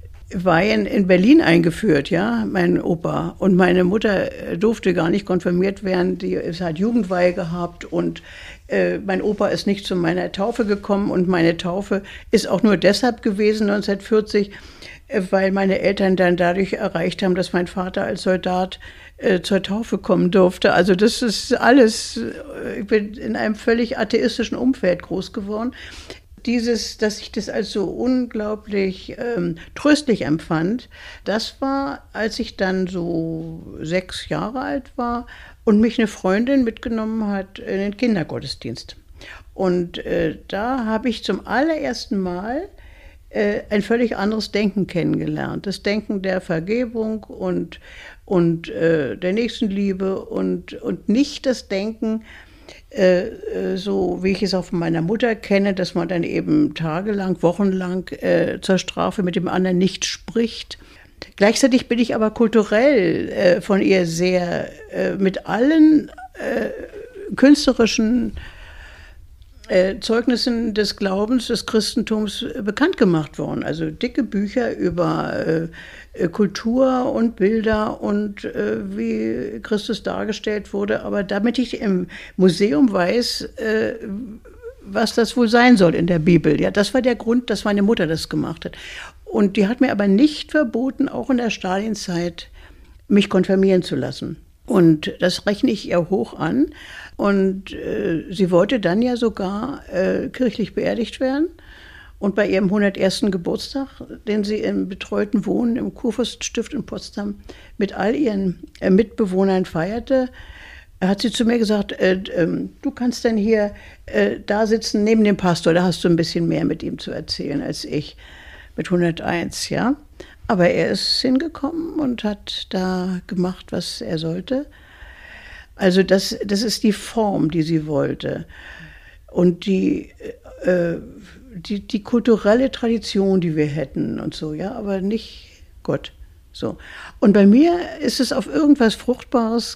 in Berlin eingeführt, ja, mein Opa. Und meine Mutter durfte gar nicht konfirmiert werden, es hat Jugendweihe gehabt und mein Opa ist nicht zu meiner Taufe gekommen und meine Taufe ist auch nur deshalb gewesen 1940, weil meine Eltern dann dadurch erreicht haben, dass mein Vater als Soldat zur Taufe kommen durfte. Also das ist alles, ich bin in einem völlig atheistischen Umfeld groß geworden. Dass ich das als so unglaublich tröstlich empfand, das war, als ich dann so 6 Jahre alt war und mich eine Freundin mitgenommen hat in den Kindergottesdienst. Und da habe ich zum allerersten Mal ein völlig anderes Denken kennengelernt. Das Denken der Vergebung und der Nächstenliebe und nicht das Denken, so wie ich es auch von meiner Mutter kenne, dass man dann eben tagelang, wochenlang zur Strafe mit dem anderen nicht spricht. Gleichzeitig bin ich aber kulturell von ihr sehr mit allen künstlerischen Zeugnissen des Glaubens, des Christentums bekannt gemacht worden. Also dicke Bücher über Kultur und Bilder und wie Christus dargestellt wurde. Aber damit ich im Museum weiß, was das wohl sein soll in der Bibel. Ja, das war der Grund, dass meine Mutter das gemacht hat. Und die hat mir aber nicht verboten, auch in der Stalinzeit mich konfirmieren zu lassen. Und das rechne ich ihr hoch an. Und sie wollte dann ja sogar kirchlich beerdigt werden. Und bei ihrem 101. Geburtstag, den sie im betreuten Wohnen im Kurfürstenstift in Potsdam mit all ihren Mitbewohnern feierte, hat sie zu mir gesagt, du kannst denn hier da sitzen neben dem Pastor, da hast du ein bisschen mehr mit ihm zu erzählen als ich mit 101, ja. Aber er ist hingekommen und hat da gemacht, was er sollte. Also das ist die Form, die sie wollte. Und die kulturelle Tradition, die wir hätten und so, ja, aber nicht Gott. So. Und bei mir ist es auf irgendwas Fruchtbares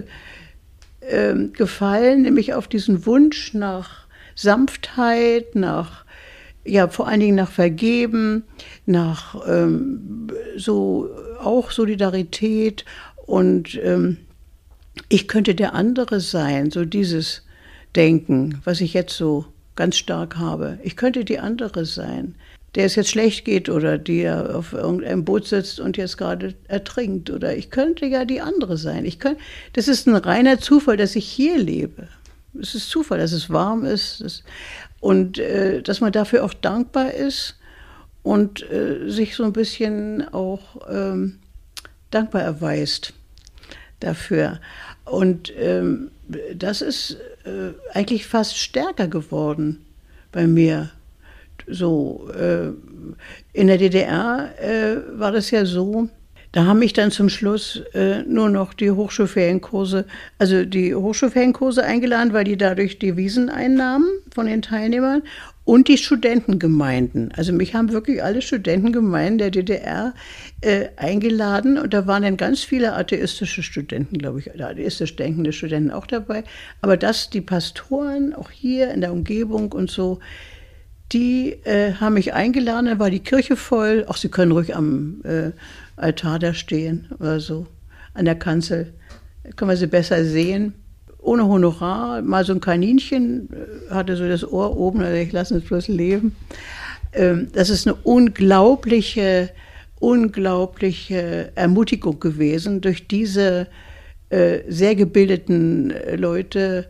gefallen, nämlich auf diesen Wunsch nach Sanftheit, nach, ja, vor allen Dingen nach Vergeben, nach so auch Solidarität und ich könnte der andere sein, so dieses Denken, was ich jetzt so ganz stark habe. Ich könnte die andere sein, der es jetzt schlecht geht oder die auf irgendeinem Boot sitzt und jetzt gerade ertrinkt. Oder ich könnte ja die andere sein. Das ist ein reiner Zufall, dass ich hier lebe. Es ist Zufall, dass es warm ist und dass man dafür auch dankbar ist und sich so ein bisschen auch dankbar erweist dafür. Und das ist eigentlich fast stärker geworden bei mir. So, in der DDR war das ja so, da haben mich dann zum Schluss nur noch die Hochschulferienkurse eingeladen, weil die dadurch Devisen einnahmen von den Teilnehmern und die Studentengemeinden. Also mich haben wirklich alle Studentengemeinden der DDR eingeladen und da waren dann ganz viele atheistische Studenten, glaube ich, atheistisch denkende Studenten auch dabei. Aber die Pastoren auch hier in der Umgebung und so, die haben mich eingeladen, dann war die Kirche voll. Auch sie können ruhig am Altar da stehen oder so, an der Kanzel. Da können wir sie besser sehen. Ohne Honorar, mal so ein Kaninchen, hatte so das Ohr oben, also ich lasse es bloß leben. Das ist eine unglaubliche Ermutigung gewesen, durch diese sehr gebildeten Leute,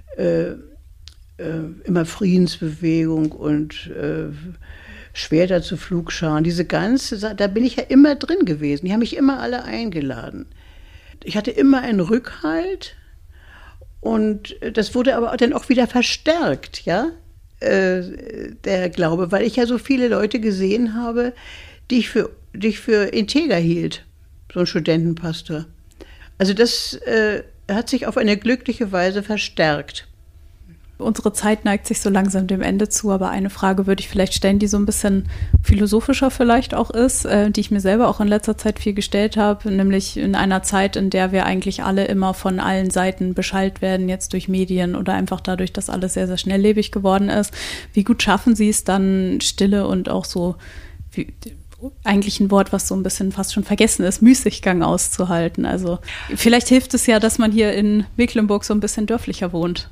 immer Friedensbewegung und Schwerter zu Flugscharen, diese ganze Sache, da bin ich ja immer drin gewesen. Die haben mich immer alle eingeladen. Ich hatte immer einen Rückhalt und das wurde aber dann auch wieder verstärkt, ja, der Glaube, weil ich ja so viele Leute gesehen habe, die ich für integer hielt, so ein Studentenpastor. Also das hat sich auf eine glückliche Weise verstärkt. Unsere Zeit neigt sich so langsam dem Ende zu, aber eine Frage würde ich vielleicht stellen, die so ein bisschen philosophischer vielleicht auch ist, die ich mir selber auch in letzter Zeit viel gestellt habe, nämlich in einer Zeit, in der wir eigentlich alle immer von allen Seiten beschallt werden, jetzt durch Medien oder einfach dadurch, dass alles sehr, sehr schnelllebig geworden ist. Wie gut schaffen Sie es dann, Stille und auch so, eigentlich ein Wort, was so ein bisschen fast schon vergessen ist, Müßiggang auszuhalten? Also vielleicht hilft es ja, dass man hier in Mecklenburg so ein bisschen dörflicher wohnt.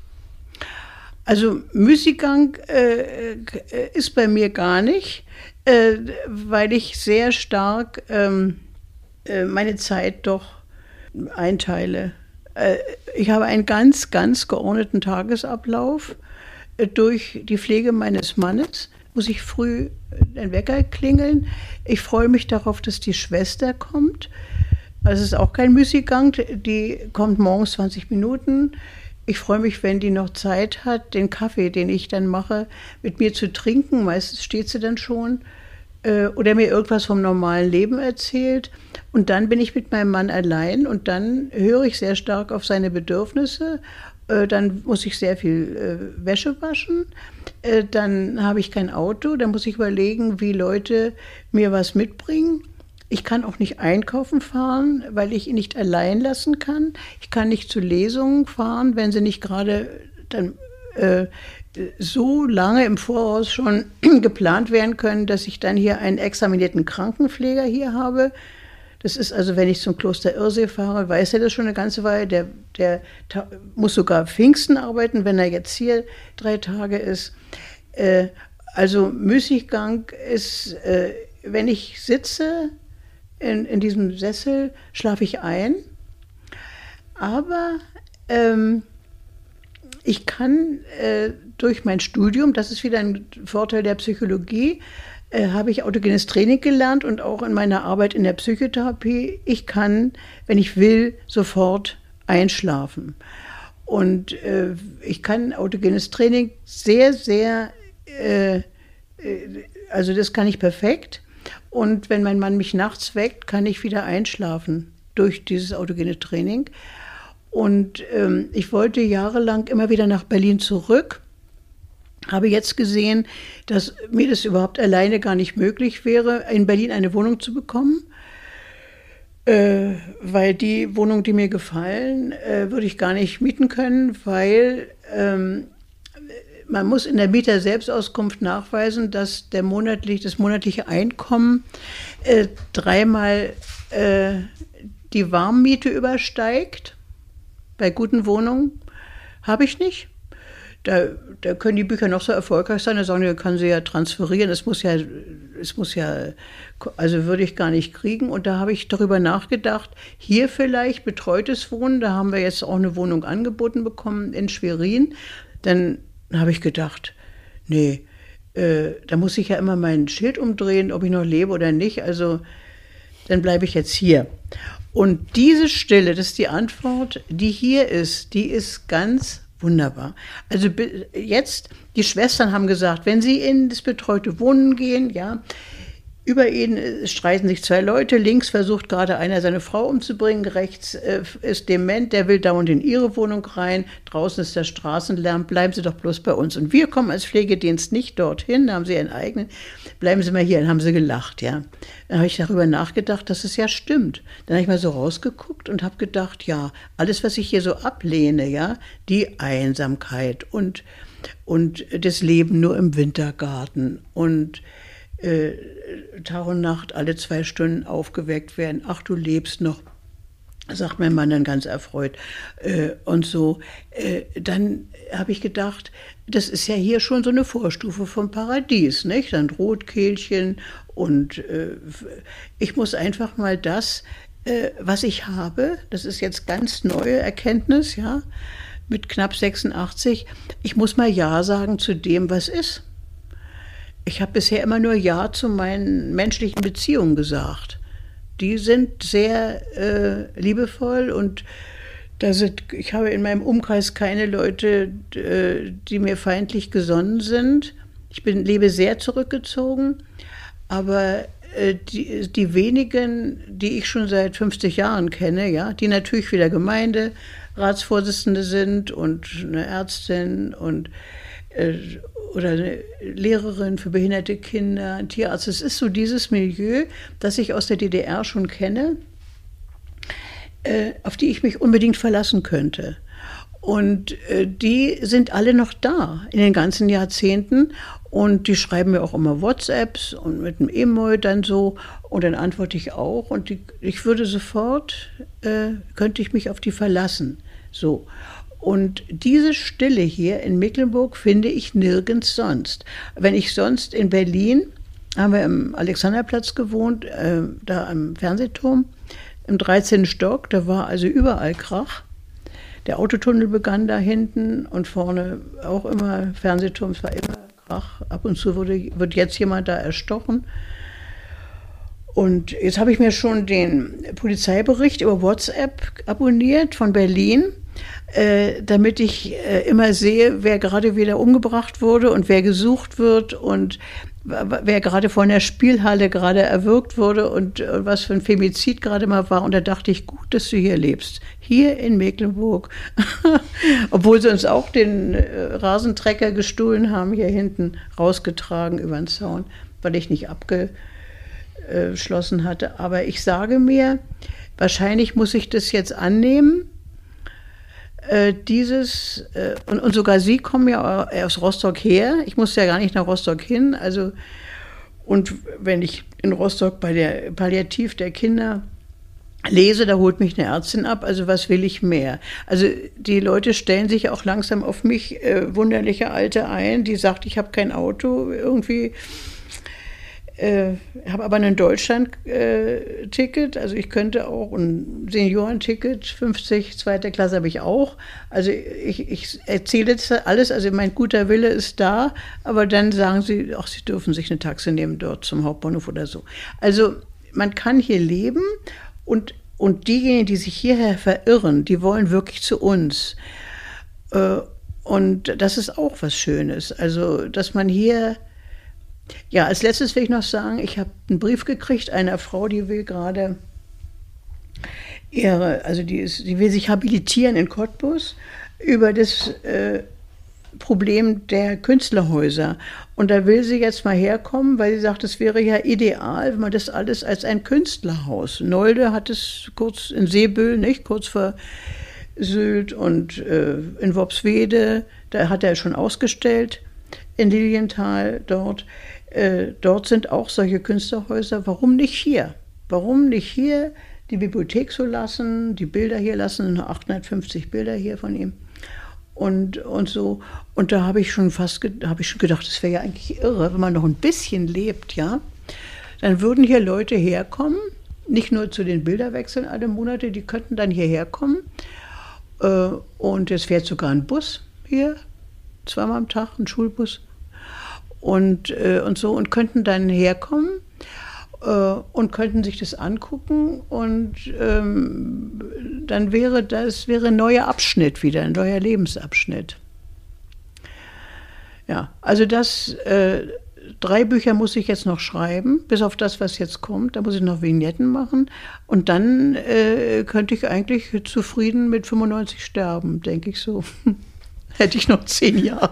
Also Müßiggang ist bei mir gar nicht, weil ich sehr stark meine Zeit doch einteile. Ich habe einen ganz, ganz geordneten Tagesablauf. Durch die Pflege meines Mannes muss ich früh den Wecker klingeln. Ich freue mich darauf, dass die Schwester kommt. Also es ist auch kein Müßiggang, die kommt morgens 20 Minuten. Ich freue mich, wenn die noch Zeit hat, den Kaffee, den ich dann mache, mit mir zu trinken. Meistens steht sie dann schon. Oder mir irgendwas vom normalen Leben erzählt. Und dann bin ich mit meinem Mann allein und dann höre ich sehr stark auf seine Bedürfnisse. Dann muss ich sehr viel Wäsche waschen. Dann habe ich kein Auto. Dann muss ich überlegen, wie Leute mir was mitbringen. Ich kann auch nicht einkaufen fahren, weil ich ihn nicht allein lassen kann. Ich kann nicht zu Lesungen fahren, wenn sie nicht gerade dann so lange im Voraus schon geplant werden können, dass ich dann hier einen examinierten Krankenpfleger hier habe. Das ist also, wenn ich zum Kloster Irsee fahre, weiß er das schon eine ganze Weile. Der muss sogar Pfingsten arbeiten, wenn er jetzt hier 3 Tage ist. Also Müßiggang ist, wenn ich sitze in diesem Sessel, schlafe ich ein. Aber ich kann durch mein Studium, das ist wieder ein Vorteil der Psychologie, habe ich autogenes Training gelernt und auch in meiner Arbeit in der Psychotherapie. Ich kann, wenn ich will, sofort einschlafen. Und ich kann autogenes Training sehr, sehr, also das kann ich perfekt. Und wenn mein Mann mich nachts weckt, kann ich wieder einschlafen durch dieses autogene Training. Und ich wollte jahrelang immer wieder nach Berlin zurück. Habe jetzt gesehen, dass mir das überhaupt alleine gar nicht möglich wäre, in Berlin eine Wohnung zu bekommen, weil die Wohnung, die mir gefallen, würde ich gar nicht mieten können, weil man muss in der Mieter-Selbstauskunft nachweisen, dass das monatliche Einkommen 3-mal die Warmmiete übersteigt. Bei guten Wohnungen habe ich nicht. Da können die Bücher noch so erfolgreich sein, da sagen die, kann sie ja transferieren, es muss ja, also würde ich gar nicht kriegen. Und da habe ich darüber nachgedacht, hier vielleicht betreutes Wohnen, da haben wir jetzt auch eine Wohnung angeboten bekommen in Schwerin. Dann habe ich gedacht, nee, da muss ich ja immer mein Schild umdrehen, ob ich noch lebe oder nicht, also dann bleibe ich jetzt hier. Und diese Stille, das ist die Antwort, die hier ist, die ist ganz wunderbar. Also jetzt, die Schwestern haben gesagt, wenn sie in das betreute Wohnen gehen, ja, über ihn streiten sich 2 Leute, links versucht gerade einer seine Frau umzubringen, rechts ist dement, der will dauernd in ihre Wohnung rein, draußen ist der Straßenlärm, bleiben Sie doch bloß bei uns. Und wir kommen als Pflegedienst nicht dorthin, da haben sie ihren eigenen, bleiben Sie mal hier, dann haben sie gelacht, ja. Dann habe ich darüber nachgedacht, dass es ja stimmt. Dann habe ich mal so rausgeguckt und habe gedacht, ja, alles, was ich hier so ablehne, ja, die Einsamkeit und das Leben nur im Wintergarten und Tag und Nacht alle 2 Stunden aufgeweckt werden. Ach, du lebst noch, sagt mein Mann dann ganz erfreut. Und so, dann habe ich gedacht, das ist ja hier schon so eine Vorstufe vom Paradies, nicht? Dann Rotkehlchen und ich muss einfach mal das, was ich habe, das ist jetzt ganz neue Erkenntnis, ja, mit knapp 86, ich muss mal Ja sagen zu dem, was ist. Ich habe bisher immer nur Ja zu meinen menschlichen Beziehungen gesagt. Die sind sehr liebevoll und ich habe in meinem Umkreis keine Leute, die mir feindlich gesonnen sind. Ich lebe sehr zurückgezogen, aber die wenigen, die ich schon seit 50 Jahren kenne, ja, die natürlich wieder Gemeinderatsvorsitzende sind und eine Ärztin und oder eine Lehrerin für behinderte Kinder, ein Tierarzt. Es ist so dieses Milieu, das ich aus der DDR schon kenne, auf die ich mich unbedingt verlassen könnte. Und die sind alle noch da in den ganzen Jahrzehnten und die schreiben mir auch immer WhatsApps und mit einem E-Mail dann so und dann antworte ich auch und ich würde sofort, könnte ich mich auf die verlassen. So. Und diese Stille hier in Mecklenburg finde ich nirgends sonst. Wenn ich sonst in Berlin, haben wir im Alexanderplatz gewohnt, da am Fernsehturm, im 13. Stock, da war also überall Krach. Der Autotunnel begann da hinten und vorne auch immer Fernsehturm, es war immer Krach. Ab und zu wird jetzt jemand da erstochen. Und jetzt habe ich mir schon den Polizeibericht über WhatsApp abonniert von Berlin, damit ich immer sehe, wer gerade wieder umgebracht wurde und wer gesucht wird und wer gerade vor einer Spielhalle gerade erwürgt wurde und was für ein Femizid gerade mal war. Und da dachte ich, gut, dass du hier lebst. Hier in Mecklenburg. Obwohl sie uns auch den Rasentrecker gestohlen haben, hier hinten rausgetragen über den Zaun, weil ich nicht abgeschlossen hatte. Aber ich sage mir, wahrscheinlich muss ich das jetzt annehmen. und sogar Sie kommen ja aus Rostock her. Ich musste ja gar nicht nach Rostock hin. Also, und wenn ich in Rostock bei der Palliativ der Kinder lese, da holt mich eine Ärztin ab. Also was will ich mehr? Also die Leute stellen sich auch langsam auf mich, wunderliche Alte ein, die sagt, ich habe kein Auto irgendwie. Habe aber ein Deutschland-Ticket, also ich könnte auch ein Seniorenticket, 50, zweite Klasse habe ich auch. Also ich erzähle jetzt alles, also mein guter Wille ist da, aber dann sagen sie, ach, sie dürfen sich eine Taxe nehmen dort zum Hauptbahnhof oder so. Also man kann hier leben und diejenigen, die sich hierher verirren, die wollen wirklich zu uns. Und das ist auch was Schönes, also dass man hier. Ja, als letztes will ich noch sagen, ich habe einen Brief gekriegt einer Frau, die will gerade die will sich habilitieren in Cottbus über das Problem der Künstlerhäuser. Und da will sie jetzt mal herkommen, weil sie sagt, es wäre ja ideal, wenn man das alles als ein Künstlerhaus. Nolde hat es kurz in Seebüll, nicht, kurz vor Sylt, und in Worpswede, da hat er schon ausgestellt, in Lilienthal dort. Dort sind auch solche Künstlerhäuser. Warum nicht hier? Warum nicht hier die Bibliothek so lassen, die Bilder hier lassen, nur 850 Bilder hier von ihm und so. Und da habe ich schon gedacht, das wäre ja eigentlich irre, wenn man noch ein bisschen lebt, ja. Dann würden hier Leute herkommen, nicht nur zu den Bilderwechseln alle Monate, die könnten dann hierher kommen. Und es fährt sogar ein Bus hier, zweimal am Tag, ein Schulbus. Und so, und könnten dann herkommen und könnten sich das angucken, und dann wäre ein neuer Abschnitt wieder, ein neuer Lebensabschnitt. Ja, also 3 Bücher muss ich jetzt noch schreiben, bis auf das, was jetzt kommt. Da muss ich noch Vignetten machen, und dann könnte ich eigentlich zufrieden mit 95 sterben, denke ich so. Hätte ich noch 10 Jahre.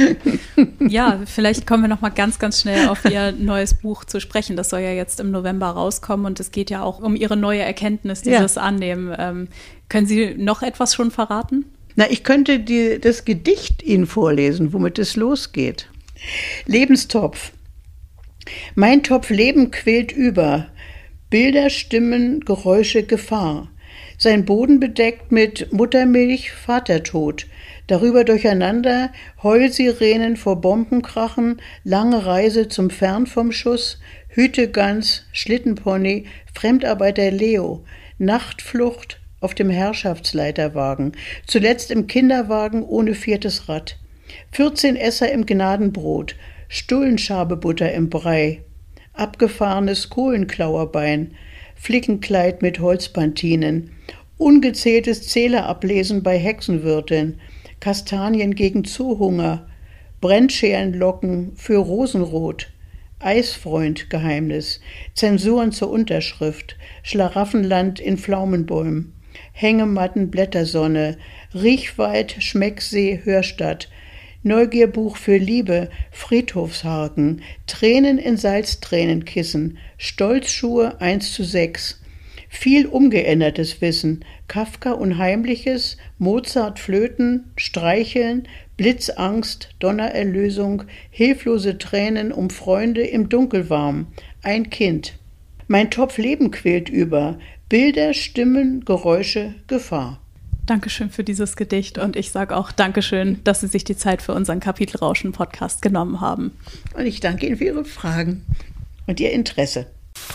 Ja, vielleicht kommen wir noch mal ganz, ganz schnell auf Ihr neues Buch zu sprechen. Das soll ja jetzt im November rauskommen, und es geht ja auch um Ihre neue Erkenntnis, dieses Annehmen. Können Sie noch etwas schon verraten? Na, ich könnte das Gedicht Ihnen vorlesen, womit es losgeht. Lebenstopf. Mein Topf Leben quillt über. Bilder, Stimmen, Geräusche, Gefahr. Sein Boden bedeckt mit Muttermilch, Vatertod. Darüber durcheinander Heulsirenen vor Bombenkrachen, lange Reise zum Fern vom Schuss, Hütegans, Schlittenpony, Fremdarbeiter Leo, Nachtflucht auf dem Herrschaftsleiterwagen, zuletzt im Kinderwagen ohne 4. Rad, 14 Esser im Gnadenbrot, Stullenschabebutter im Brei, abgefahrenes Kohlenklauerbein, Flickenkleid mit Holzpantinen, ungezähltes Zählerablesen bei Hexenwirtin, Kastanien gegen Zoohunger, Brennscherenlocken für Rosenrot, Eisfreund-Geheimnis, Zensuren zur Unterschrift, Schlaraffenland in Pflaumenbäumen, Hängematten Blättersonne, Riechwald, Schmecksee, Hörstadt, Neugierbuch für Liebe, Friedhofshaken, Tränen in Salztränenkissen, Stolzschuhe 1:6, viel umgeändertes Wissen, Kafka Unheimliches, Mozart Flöten, Streicheln, Blitzangst, Donnererlösung, hilflose Tränen um Freunde im Dunkelwarm, ein Kind. Mein Topf Leben quillt über, Bilder, Stimmen, Geräusche, Gefahr. Dankeschön für dieses Gedicht, und ich sage auch Dankeschön, dass Sie sich die Zeit für unseren Kapitelrauschen-Podcast genommen haben. Und ich danke Ihnen für Ihre Fragen und Ihr Interesse.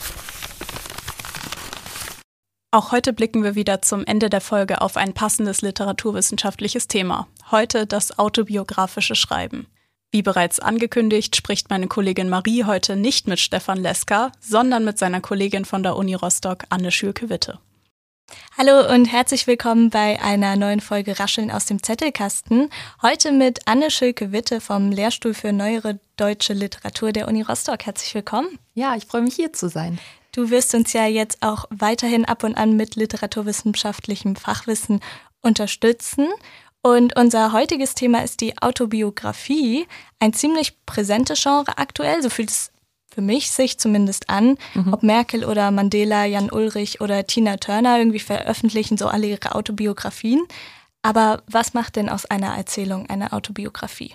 Auch heute blicken wir wieder zum Ende der Folge auf ein passendes literaturwissenschaftliches Thema. Heute das autobiografische Schreiben. Wie bereits angekündigt, spricht meine Kollegin Marie heute nicht mit Stefan Leska, sondern mit seiner Kollegin von der Uni Rostock, Anne Schülke-Witte. Hallo und herzlich willkommen bei einer neuen Folge Rascheln aus dem Zettelkasten. Heute mit Anne Schülke-Witte vom Lehrstuhl für Neuere Deutsche Literatur der Uni Rostock. Herzlich willkommen. Ja, ich freue mich, hier zu sein. Du wirst uns ja jetzt auch weiterhin ab und an mit literaturwissenschaftlichem Fachwissen unterstützen. Und unser heutiges Thema ist die Autobiografie, ein ziemlich präsentes Genre aktuell, so fühlt es für mich sich zumindest an. Ob Merkel oder Mandela, Jan Ulrich oder Tina Turner, irgendwie veröffentlichen so alle ihre Autobiografien. Aber was macht denn aus einer Erzählung eine Autobiografie?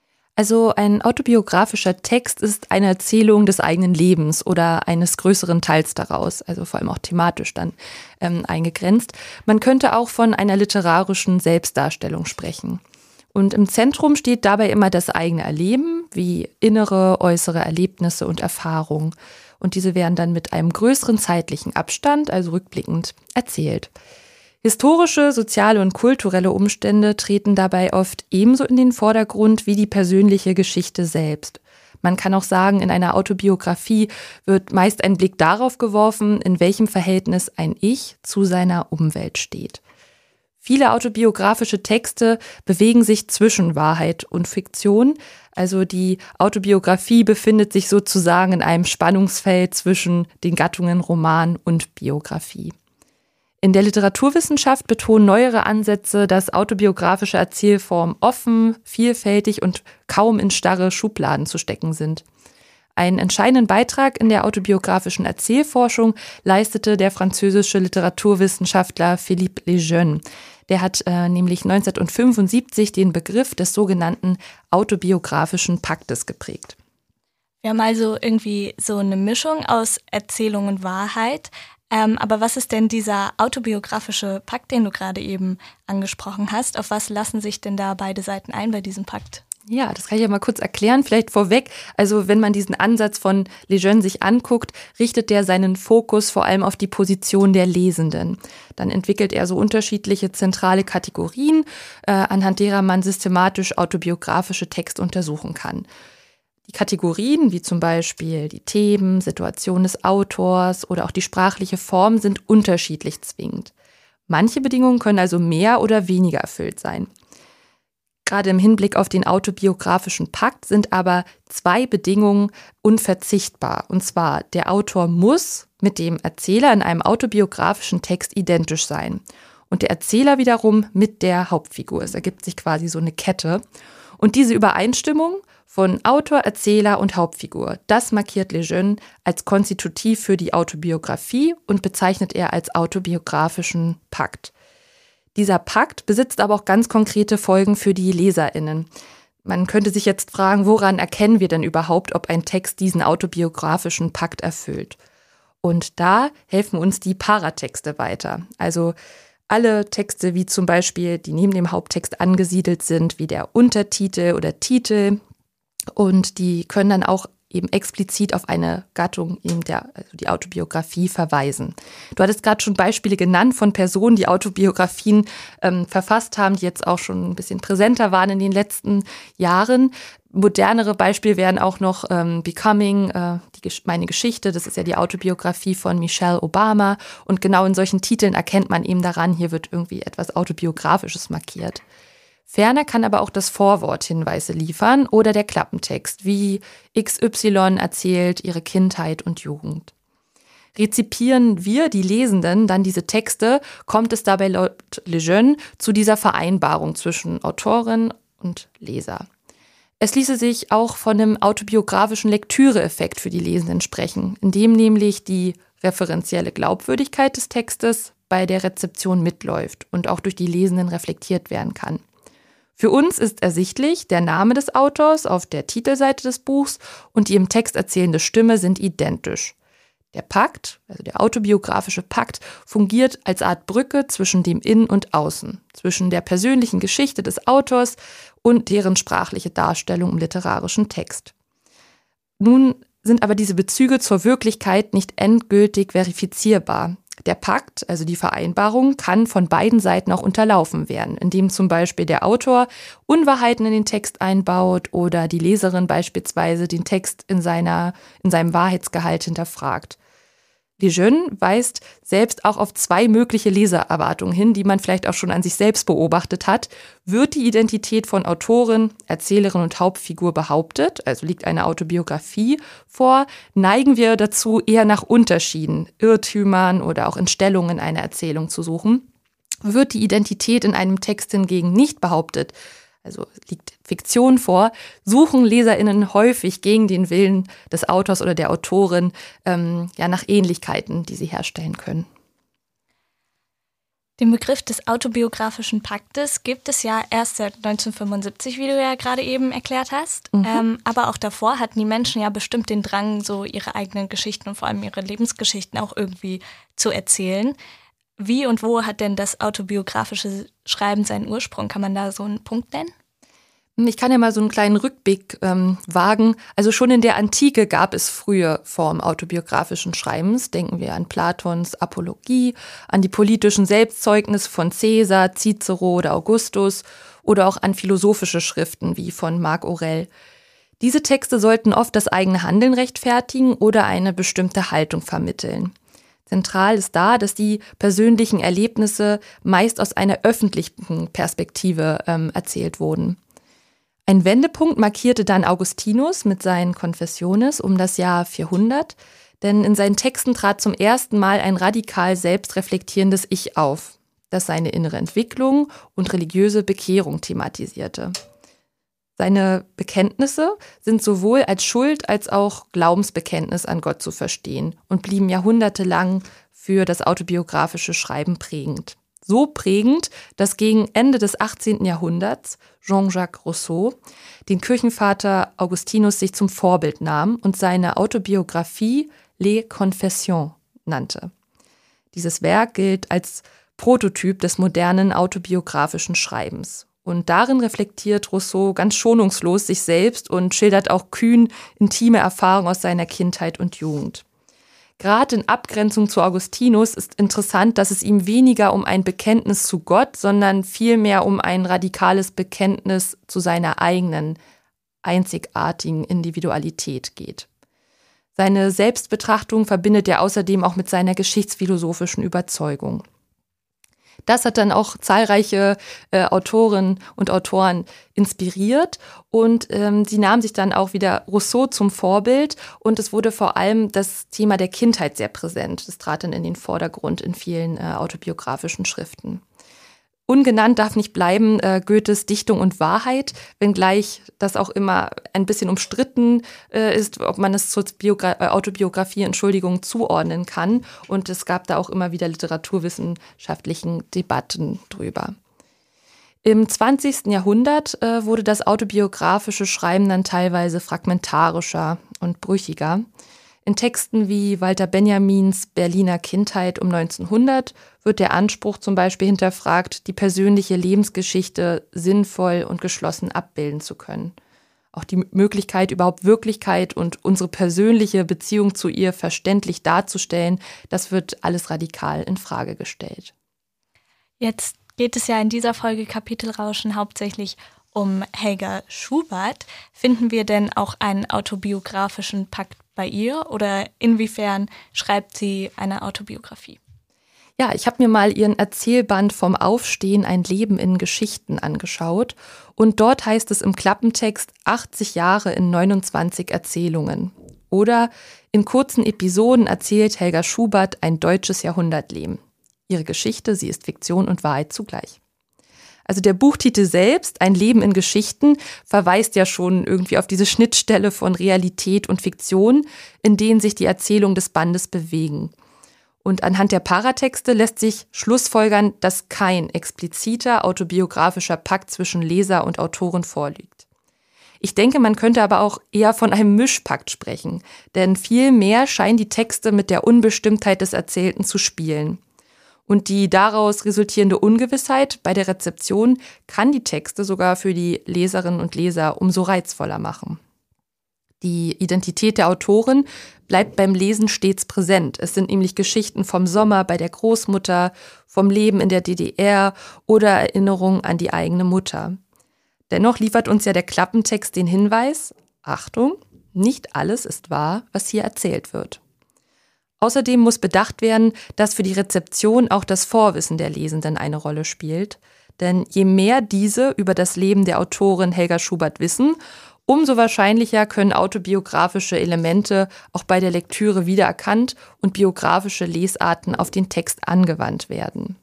Also ein autobiografischer Text ist eine Erzählung des eigenen Lebens oder eines größeren Teils daraus, also vor allem auch thematisch dann eingegrenzt. Man könnte auch von einer literarischen Selbstdarstellung sprechen. Und im Zentrum steht dabei immer das eigene Erleben, wie innere, äußere Erlebnisse und Erfahrungen. Und diese werden dann mit einem größeren zeitlichen Abstand, also rückblickend, erzählt. Historische, soziale und kulturelle Umstände treten dabei oft ebenso in den Vordergrund wie die persönliche Geschichte selbst. Man kann auch sagen, in einer Autobiografie wird meist ein Blick darauf geworfen, in welchem Verhältnis ein Ich zu seiner Umwelt steht. Viele autobiografische Texte bewegen sich zwischen Wahrheit und Fiktion. Also die Autobiografie befindet sich sozusagen in einem Spannungsfeld zwischen den Gattungen Roman und Biografie. In der Literaturwissenschaft betonen neuere Ansätze, dass autobiografische Erzählformen offen, vielfältig und kaum in starre Schubladen zu stecken sind. Einen entscheidenden Beitrag in der autobiografischen Erzählforschung leistete der französische Literaturwissenschaftler Philippe Lejeune. Der hat nämlich 1975 den Begriff des sogenannten autobiografischen Paktes geprägt. Wir haben also irgendwie so eine Mischung aus Erzählung und Wahrheit. Aber was ist denn dieser autobiografische Pakt, den du gerade eben angesprochen hast? Auf was lassen sich denn da beide Seiten ein bei diesem Pakt? Ja, das kann ich ja mal kurz erklären, vielleicht vorweg. Also wenn man diesen Ansatz von Lejeune sich anguckt, richtet er seinen Fokus vor allem auf die Position der Lesenden. Dann entwickelt er so unterschiedliche zentrale Kategorien, anhand derer man systematisch autobiografische Texte untersuchen kann. Die Kategorien, wie zum Beispiel die Themen, Situation des Autors oder auch die sprachliche Form, sind unterschiedlich zwingend. Manche Bedingungen können also mehr oder weniger erfüllt sein. Gerade im Hinblick auf den autobiografischen Pakt sind aber 2 Bedingungen unverzichtbar. Und zwar, der Autor muss mit dem Erzähler in einem autobiografischen Text identisch sein. Und der Erzähler wiederum mit der Hauptfigur. Es ergibt sich quasi so eine Kette. Und diese Übereinstimmung von Autor, Erzähler und Hauptfigur, das markiert Lejeune als konstitutiv für die Autobiografie und bezeichnet er als autobiografischen Pakt. Dieser Pakt besitzt aber auch ganz konkrete Folgen für die LeserInnen. Man könnte sich jetzt fragen, woran erkennen wir denn überhaupt, ob ein Text diesen autobiografischen Pakt erfüllt? Und da helfen uns die Paratexte weiter. Also alle Texte, wie zum Beispiel, die neben dem Haupttext angesiedelt sind, wie der Untertitel oder Titel. Und die können dann auch eben explizit auf eine Gattung, eben die Autobiografie, verweisen. Du hattest gerade schon Beispiele genannt von Personen, die Autobiografien verfasst haben, die jetzt auch schon ein bisschen präsenter waren in den letzten Jahren. Modernere Beispiele wären auch noch Becoming, meine Geschichte, das ist ja die Autobiografie von Michelle Obama. Und genau in solchen Titeln erkennt man eben daran, hier wird irgendwie etwas Autobiografisches markiert. Ferner kann aber auch das Vorwort Hinweise liefern oder der Klappentext, wie XY erzählt ihre Kindheit und Jugend. Rezipieren wir, die Lesenden, dann diese Texte, kommt es dabei laut Lejeune zu dieser Vereinbarung zwischen Autorin und Leser. Es ließe sich auch von einem autobiografischen Lektüre-Effekt für die Lesenden sprechen, indem nämlich die referenzielle Glaubwürdigkeit des Textes bei der Rezeption mitläuft und auch durch die Lesenden reflektiert werden kann. Für uns ist ersichtlich, der Name des Autors auf der Titelseite des Buchs und die im Text erzählende Stimme sind identisch. Der Pakt, also der autobiografische Pakt, fungiert als Art Brücke zwischen dem Innen und Außen, zwischen der persönlichen Geschichte des Autors und deren sprachliche Darstellung im literarischen Text. Nun sind aber diese Bezüge zur Wirklichkeit nicht endgültig verifizierbar. Der Pakt, also die Vereinbarung, kann von beiden Seiten auch unterlaufen werden, indem zum Beispiel der Autor Unwahrheiten in den Text einbaut oder die Leserin beispielsweise den Text in seinem Wahrheitsgehalt hinterfragt. Lejeune weist selbst auch auf 2 mögliche Lesererwartungen hin, die man vielleicht auch schon an sich selbst beobachtet hat. Wird die Identität von Autorin, Erzählerin und Hauptfigur behauptet, also liegt eine Autobiografie vor, neigen wir dazu, eher nach Unterschieden, Irrtümern oder auch Entstellungen einer Erzählung zu suchen. Wird die Identität in einem Text hingegen nicht behauptet, also liegt Fiktion vor, suchen LeserInnen häufig gegen den Willen des Autors oder der Autorin nach Ähnlichkeiten, die sie herstellen können. Den Begriff des autobiografischen Paktes gibt es ja erst seit 1975, wie du ja gerade eben erklärt hast. Aber auch davor hatten die Menschen ja bestimmt den Drang, so ihre eigenen Geschichten und vor allem ihre Lebensgeschichten auch irgendwie zu erzählen. Wie und wo hat denn das autobiografische Schreiben seinen Ursprung? Kann man da so einen Punkt nennen? Ich kann ja mal so einen kleinen Rückblick wagen. Also schon in der Antike gab es frühe Formen autobiografischen Schreibens. Denken wir an Platons Apologie, an die politischen Selbstzeugnisse von Caesar, Cicero oder Augustus oder auch an philosophische Schriften wie von Marc Aurel. Diese Texte sollten oft das eigene Handeln rechtfertigen oder eine bestimmte Haltung vermitteln. Zentral ist da, dass die persönlichen Erlebnisse meist aus einer öffentlichen Perspektive erzählt wurden. Ein Wendepunkt markierte dann Augustinus mit seinen Confessiones um das Jahr 400, denn in seinen Texten trat zum ersten Mal ein radikal selbstreflektierendes Ich auf, das seine innere Entwicklung und religiöse Bekehrung thematisierte. Seine Bekenntnisse sind sowohl als Schuld als auch Glaubensbekenntnis an Gott zu verstehen und blieben jahrhundertelang für das autobiografische Schreiben prägend. So prägend, dass gegen Ende des 18. Jahrhunderts Jean-Jacques Rousseau den Kirchenvater Augustinus sich zum Vorbild nahm und seine Autobiografie Les Confessions nannte. Dieses Werk gilt als Prototyp des modernen autobiografischen Schreibens. Und darin reflektiert Rousseau ganz schonungslos sich selbst und schildert auch kühn intime Erfahrungen aus seiner Kindheit und Jugend. Gerade in Abgrenzung zu Augustinus ist interessant, dass es ihm weniger um ein Bekenntnis zu Gott, sondern vielmehr um ein radikales Bekenntnis zu seiner eigenen, einzigartigen Individualität geht. Seine Selbstbetrachtung verbindet er außerdem auch mit seiner geschichtsphilosophischen Überzeugung. Das hat dann auch zahlreiche Autorinnen und Autoren inspiriert und sie nahmen sich dann auch wieder Rousseau zum Vorbild und es wurde vor allem das Thema der Kindheit sehr präsent. Das trat dann in den Vordergrund in vielen autobiografischen Schriften. Ungenannt darf nicht bleiben Goethes Dichtung und Wahrheit, wenngleich das auch immer ein bisschen umstritten ist, ob man es zur Autobiografie, zuordnen kann. Und es gab da auch immer wieder literaturwissenschaftlichen Debatten drüber. Im 20. Jahrhundert wurde das autobiografische Schreiben dann teilweise fragmentarischer und brüchiger. In Texten wie Walter Benjamins Berliner Kindheit um 1900 wird der Anspruch zum Beispiel hinterfragt, die persönliche Lebensgeschichte sinnvoll und geschlossen abbilden zu können. Auch die Möglichkeit, überhaupt Wirklichkeit und unsere persönliche Beziehung zu ihr verständlich darzustellen, das wird alles radikal in Frage gestellt. Jetzt geht es ja in dieser Folge Kapitelrauschen hauptsächlich um Helga Schubert. Finden wir denn auch einen autobiografischen Pakt bei ihr oder inwiefern schreibt sie eine Autobiografie? Ja, ich habe mir mal ihren Erzählband Vom Aufstehen, ein Leben in Geschichten angeschaut und dort heißt es im Klappentext 80 Jahre in 29 Erzählungen. Oder in kurzen Episoden erzählt Helga Schubert ein deutsches Jahrhundertleben. Ihre Geschichte, sie ist Fiktion und Wahrheit zugleich. Also der Buchtitel selbst, Ein Leben in Geschichten, verweist ja schon irgendwie auf diese Schnittstelle von Realität und Fiktion, in denen sich die Erzählungen des Bandes bewegen. Und anhand der Paratexte lässt sich schlussfolgern, dass kein expliziter autobiografischer Pakt zwischen Leser und Autorin vorliegt. Ich denke, man könnte aber auch eher von einem Mischpakt sprechen, denn vielmehr scheinen die Texte mit der Unbestimmtheit des Erzählten zu spielen. Und die daraus resultierende Ungewissheit bei der Rezeption kann die Texte sogar für die Leserinnen und Leser umso reizvoller machen. Die Identität der Autorin bleibt beim Lesen stets präsent. Es sind nämlich Geschichten vom Sommer bei der Großmutter, vom Leben in der DDR oder Erinnerungen an die eigene Mutter. Dennoch liefert uns ja der Klappentext den Hinweis, Achtung, nicht alles ist wahr, was hier erzählt wird. Außerdem muss bedacht werden, dass für die Rezeption auch das Vorwissen der Lesenden eine Rolle spielt. Denn je mehr diese über das Leben der Autorin Helga Schubert wissen, umso wahrscheinlicher können autobiografische Elemente auch bei der Lektüre wiedererkannt und biografische Lesarten auf den Text angewandt werden.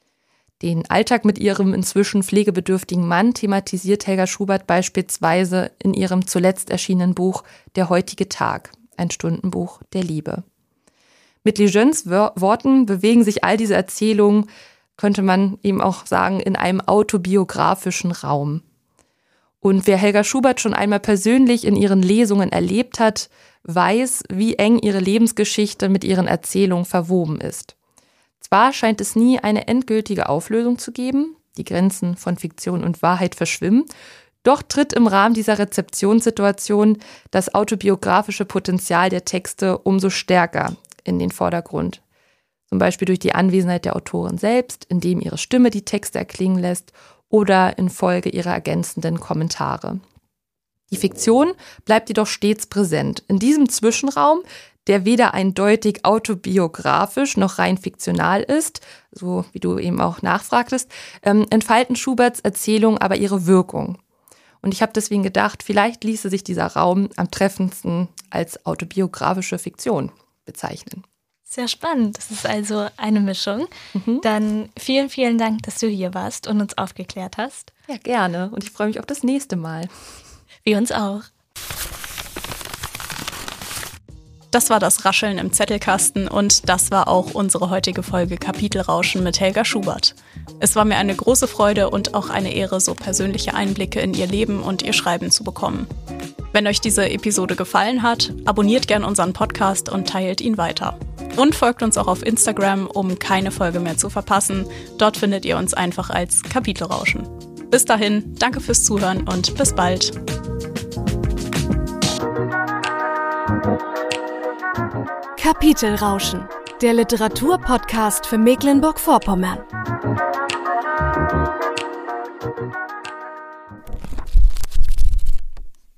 Den Alltag mit ihrem inzwischen pflegebedürftigen Mann thematisiert Helga Schubert beispielsweise in ihrem zuletzt erschienenen Buch Der heutige Tag, ein Stundenbuch der Liebe. Mit Legends Worten bewegen sich all diese Erzählungen könnte man eben auch sagen, in einem autobiografischen Raum. Und wer Helga Schubert schon einmal persönlich in ihren Lesungen erlebt hat, weiß, wie eng ihre Lebensgeschichte mit ihren Erzählungen verwoben ist. Zwar scheint es nie eine endgültige Auflösung zu geben, die Grenzen von Fiktion und Wahrheit verschwimmen, doch tritt im Rahmen dieser Rezeptionssituation das autobiografische Potenzial der Texte umso stärker in den Vordergrund. Zum Beispiel durch die Anwesenheit der Autorin selbst, indem ihre Stimme die Texte erklingen lässt oder infolge ihrer ergänzenden Kommentare. Die Fiktion bleibt jedoch stets präsent. In diesem Zwischenraum, der weder eindeutig autobiografisch noch rein fiktional ist, so wie du eben auch nachfragtest, entfalten Schuberts Erzählungen aber ihre Wirkung. Und ich habe deswegen gedacht, vielleicht ließe sich dieser Raum am treffendsten als autobiografische Fiktion bezeichnen. Sehr spannend. Das ist also eine Mischung. Dann vielen, vielen Dank, dass du hier warst und uns aufgeklärt hast. Ja, gerne. Und ich freue mich auf das nächste Mal. Wir uns auch. Das war das Rascheln im Zettelkasten und das war auch unsere heutige Folge Kapitelrauschen mit Helga Schubert. Es war mir eine große Freude und auch eine Ehre, so persönliche Einblicke in ihr Leben und ihr Schreiben zu bekommen. Wenn euch diese Episode gefallen hat, abonniert gern unseren Podcast und teilt ihn weiter. Und folgt uns auch auf Instagram, um keine Folge mehr zu verpassen. Dort findet ihr uns einfach als Kapitelrauschen. Bis dahin, danke fürs Zuhören und bis bald. Kapitelrauschen, der Literaturpodcast für Mecklenburg-Vorpommern.